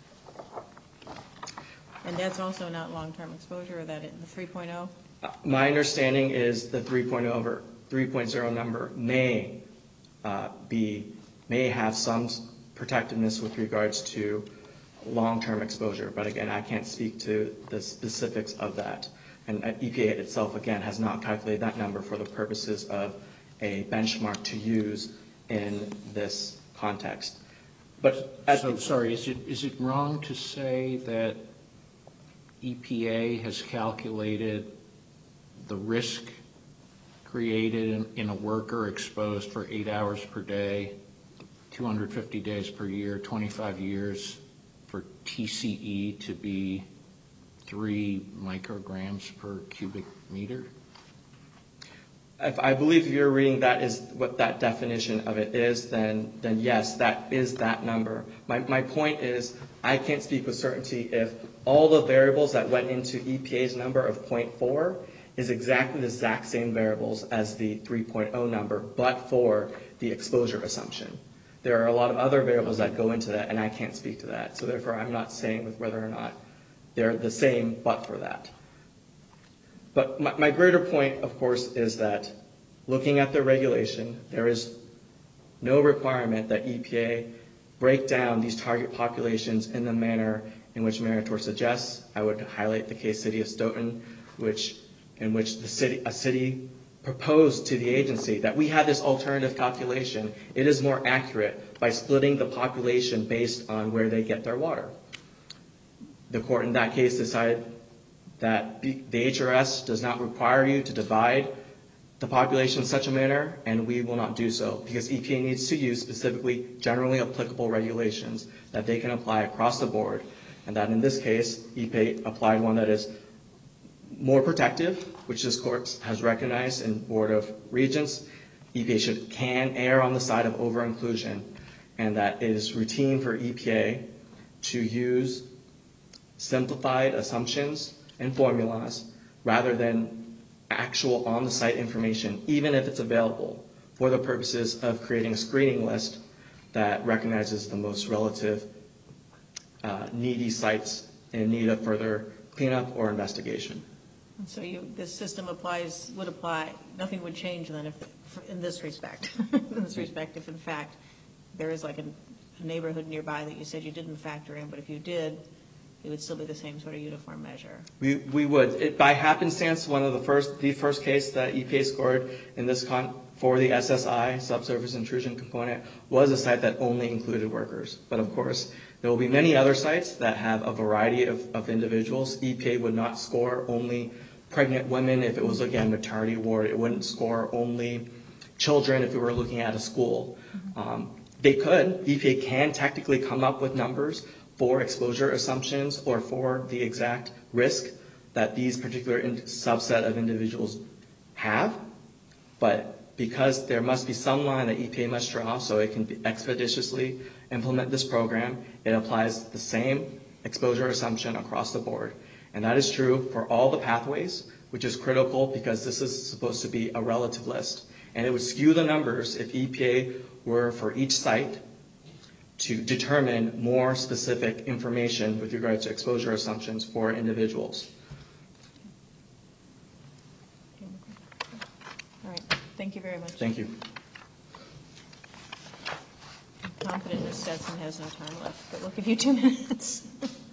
And that's also not long-term exposure, or that in the three point oh? Uh, My understanding is the three point oh over three point oh number may uh, be, may have some protectiveness with regards to long-term exposure. But again, I can't speak to the specifics of that. And E P A itself, again, has not calculated that number for the purposes of a benchmark to use in this context. But at So, the, sorry, is it is it wrong to say that E P A has calculated the risk created in, in a worker exposed for eight hours per day, two hundred fifty days per year, twenty-five years, for T C E to be three micrograms per cubic meter? if I believe if you're reading that is what that definition of it is, then then yes, that is that number. My my point is I can't speak with certainty if all the variables that went into E P A's number of zero point four is exactly the exact same variables as the three point oh number, but for the exposure assumption. There are a lot of other variables that go into that, and I can't speak to that. So therefore, I'm not saying with whether or not they're the same, but for that. But my, my greater point, of course, is that looking at the regulation, there is no requirement that E P A break down these target populations in the manner in which Meritor suggests. I would highlight the case City of Stoughton, which in which the city, a city proposed to the agency that we have this alternative calculation. It is more accurate by splitting the population based on where they get their water. The court in that case decided that the H R S does not require you to divide the population in such a manner, and we will not do so because E P A needs to use specifically generally applicable regulations that they can apply across the board, and that in this case, E P A applied one that is more protective, which this court has recognized in Board of Regents. E P A should, can err on the side of over-inclusion, and that it is routine for E P A to use simplified assumptions and formulas rather than actual on-the-site information, even if it's available, for the purposes of creating a screening list that recognizes the most relative uh, needy sites in need of further cleanup or investigation. And so you, this system applies, would apply, nothing would change then if, in this respect, in this respect, if in fact there is like a, a neighborhood nearby that you said you didn't factor in, but if you did, it would still be the same sort of uniform measure. We we would. It, by happenstance, one of the first, the first case that E P A scored in this con for the S S I, subsurface intrusion component, was a site that only included workers. But of course, there will be many other sites that have a variety of, of individuals. E P A would not score only pregnant women if it was, again, maternity ward. It wouldn't score only children if we were looking at a school. Um, they could. E P A can technically come up with numbers for exposure assumptions or for the exact risk that these particular in- subset of individuals have, but because there must be some line that E P A must draw so it can be expeditiously implement this program, it applies the same exposure assumption across the board. And that is true for all the pathways, which is critical because this is supposed to be a relative list. And it would skew the numbers if E P A were for each site to determine more specific information with regard to exposure assumptions for individuals. All right. Thank you very much. Thank you. I'm confident Miz Stetson has no time left, but we'll give you two minutes.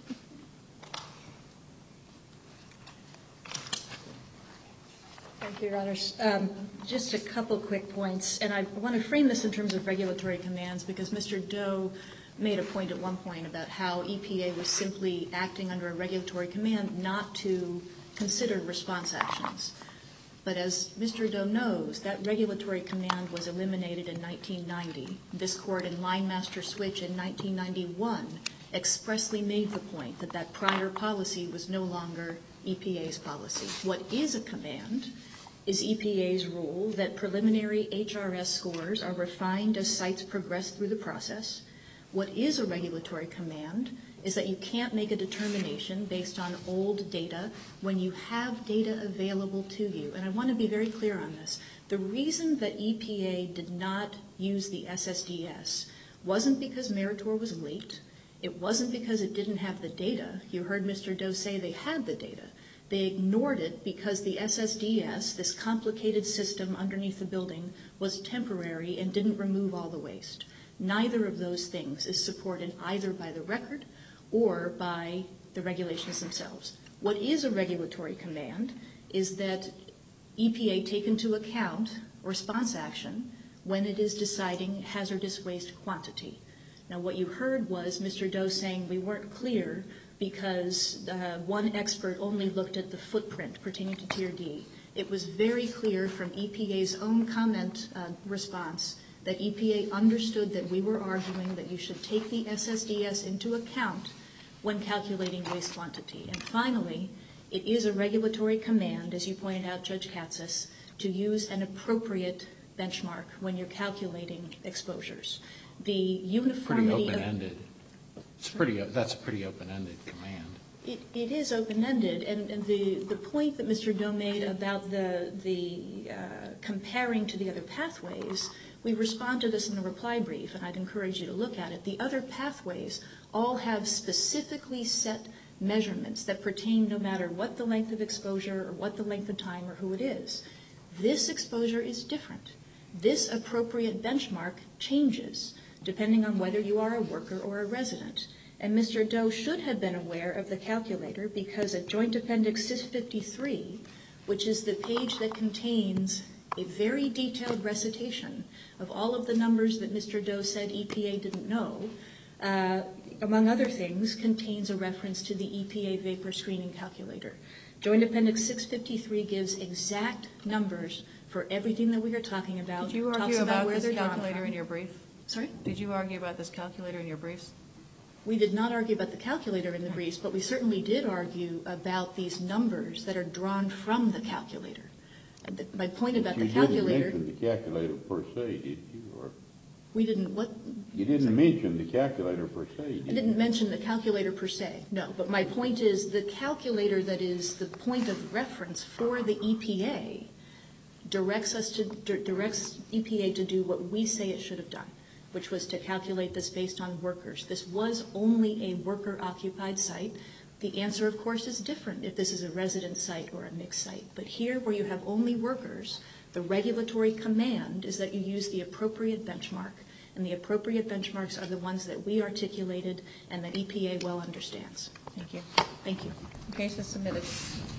Thank you, Your Honors. Um, just a couple quick points, and I want to frame this in terms of regulatory commands because Mister Doe made a point at one point about how E P A was simply acting under a regulatory command not to consider response actions. But as Mister Doe knows, that regulatory command was eliminated in nineteen ninety. This court in Line Master Switch in nineteen ninety-one expressly made the point that that prior policy was no longer E P A's policy. What is a command is E P A's rule that preliminary H R S scores are refined as sites progress through the process. What is a regulatory command is that you can't make a determination based on old data when you have data available to you. And I want to be very clear on this. The reason that E P A did not use the S S D S wasn't because Meritor was late. It wasn't because it didn't have the data. You heard Mister Doe say they had the data. They ignored it because the S S D S, this complicated system underneath the building, was temporary and didn't remove all the waste. Neither of those things is supported either by the record or by the regulations themselves. What is a regulatory command is that E P A take into account response action when it is deciding hazardous waste quantity. Now, what you heard was Mister Doe saying we weren't clear because uh, one expert only looked at the footprint pertaining to Tier D. It was very clear from E P A's own comment uh, response that E P A understood that we were arguing that you should take the S S D S into account when calculating waste quantity. And finally, it is a regulatory command, as you pointed out, Judge Katsas, to use an appropriate benchmark when you're calculating exposures. The uniformity Pretty of open-ended. It's pretty. That's a pretty open-ended command. It, it is open-ended, and, and the, the point that Mister Doe made about the, the uh, comparing to the other pathways, we respond to this in the reply brief, and I'd encourage you to look at it. The other pathways all have specifically set measurements that pertain no matter what the length of exposure or what the length of time or who it is. This exposure is different. This appropriate benchmark changes depending on whether you are a worker or a resident. And Mister Doe should have been aware of the calculator because at Joint Appendix six fifty-three, which is the page that contains a very detailed recitation of all of the numbers that Mister Doe said E P A didn't know, uh, among other things, contains a reference to the E P A vapor screening calculator. Joint Appendix six fifty-three gives exact numbers for everything that we are talking about. Did you argue talks about, about where this they're drawn calculator from. in your brief? Sorry? Did you argue about this calculator in your briefs? We did not argue about the calculator in the briefs, but we certainly did argue about these numbers that are drawn from the calculator. And the, my point about you the calculator... You didn't mention the calculator per se, did you? Or we didn't what? You didn't mention the calculator per se, did you? I didn't mention the calculator per se, no. But my point is the calculator that is the point of reference for the E P A directs us to directs E P A to do what we say it should have done, which was to calculate this based on workers. This was only a worker-occupied site. The answer, of course, is different if this is a resident site or a mixed site. But here, where you have only workers, the regulatory command is that you use the appropriate benchmark, and the appropriate benchmarks are the ones that we articulated and that E P A well understands. Thank you. Thank you. The case is submitted.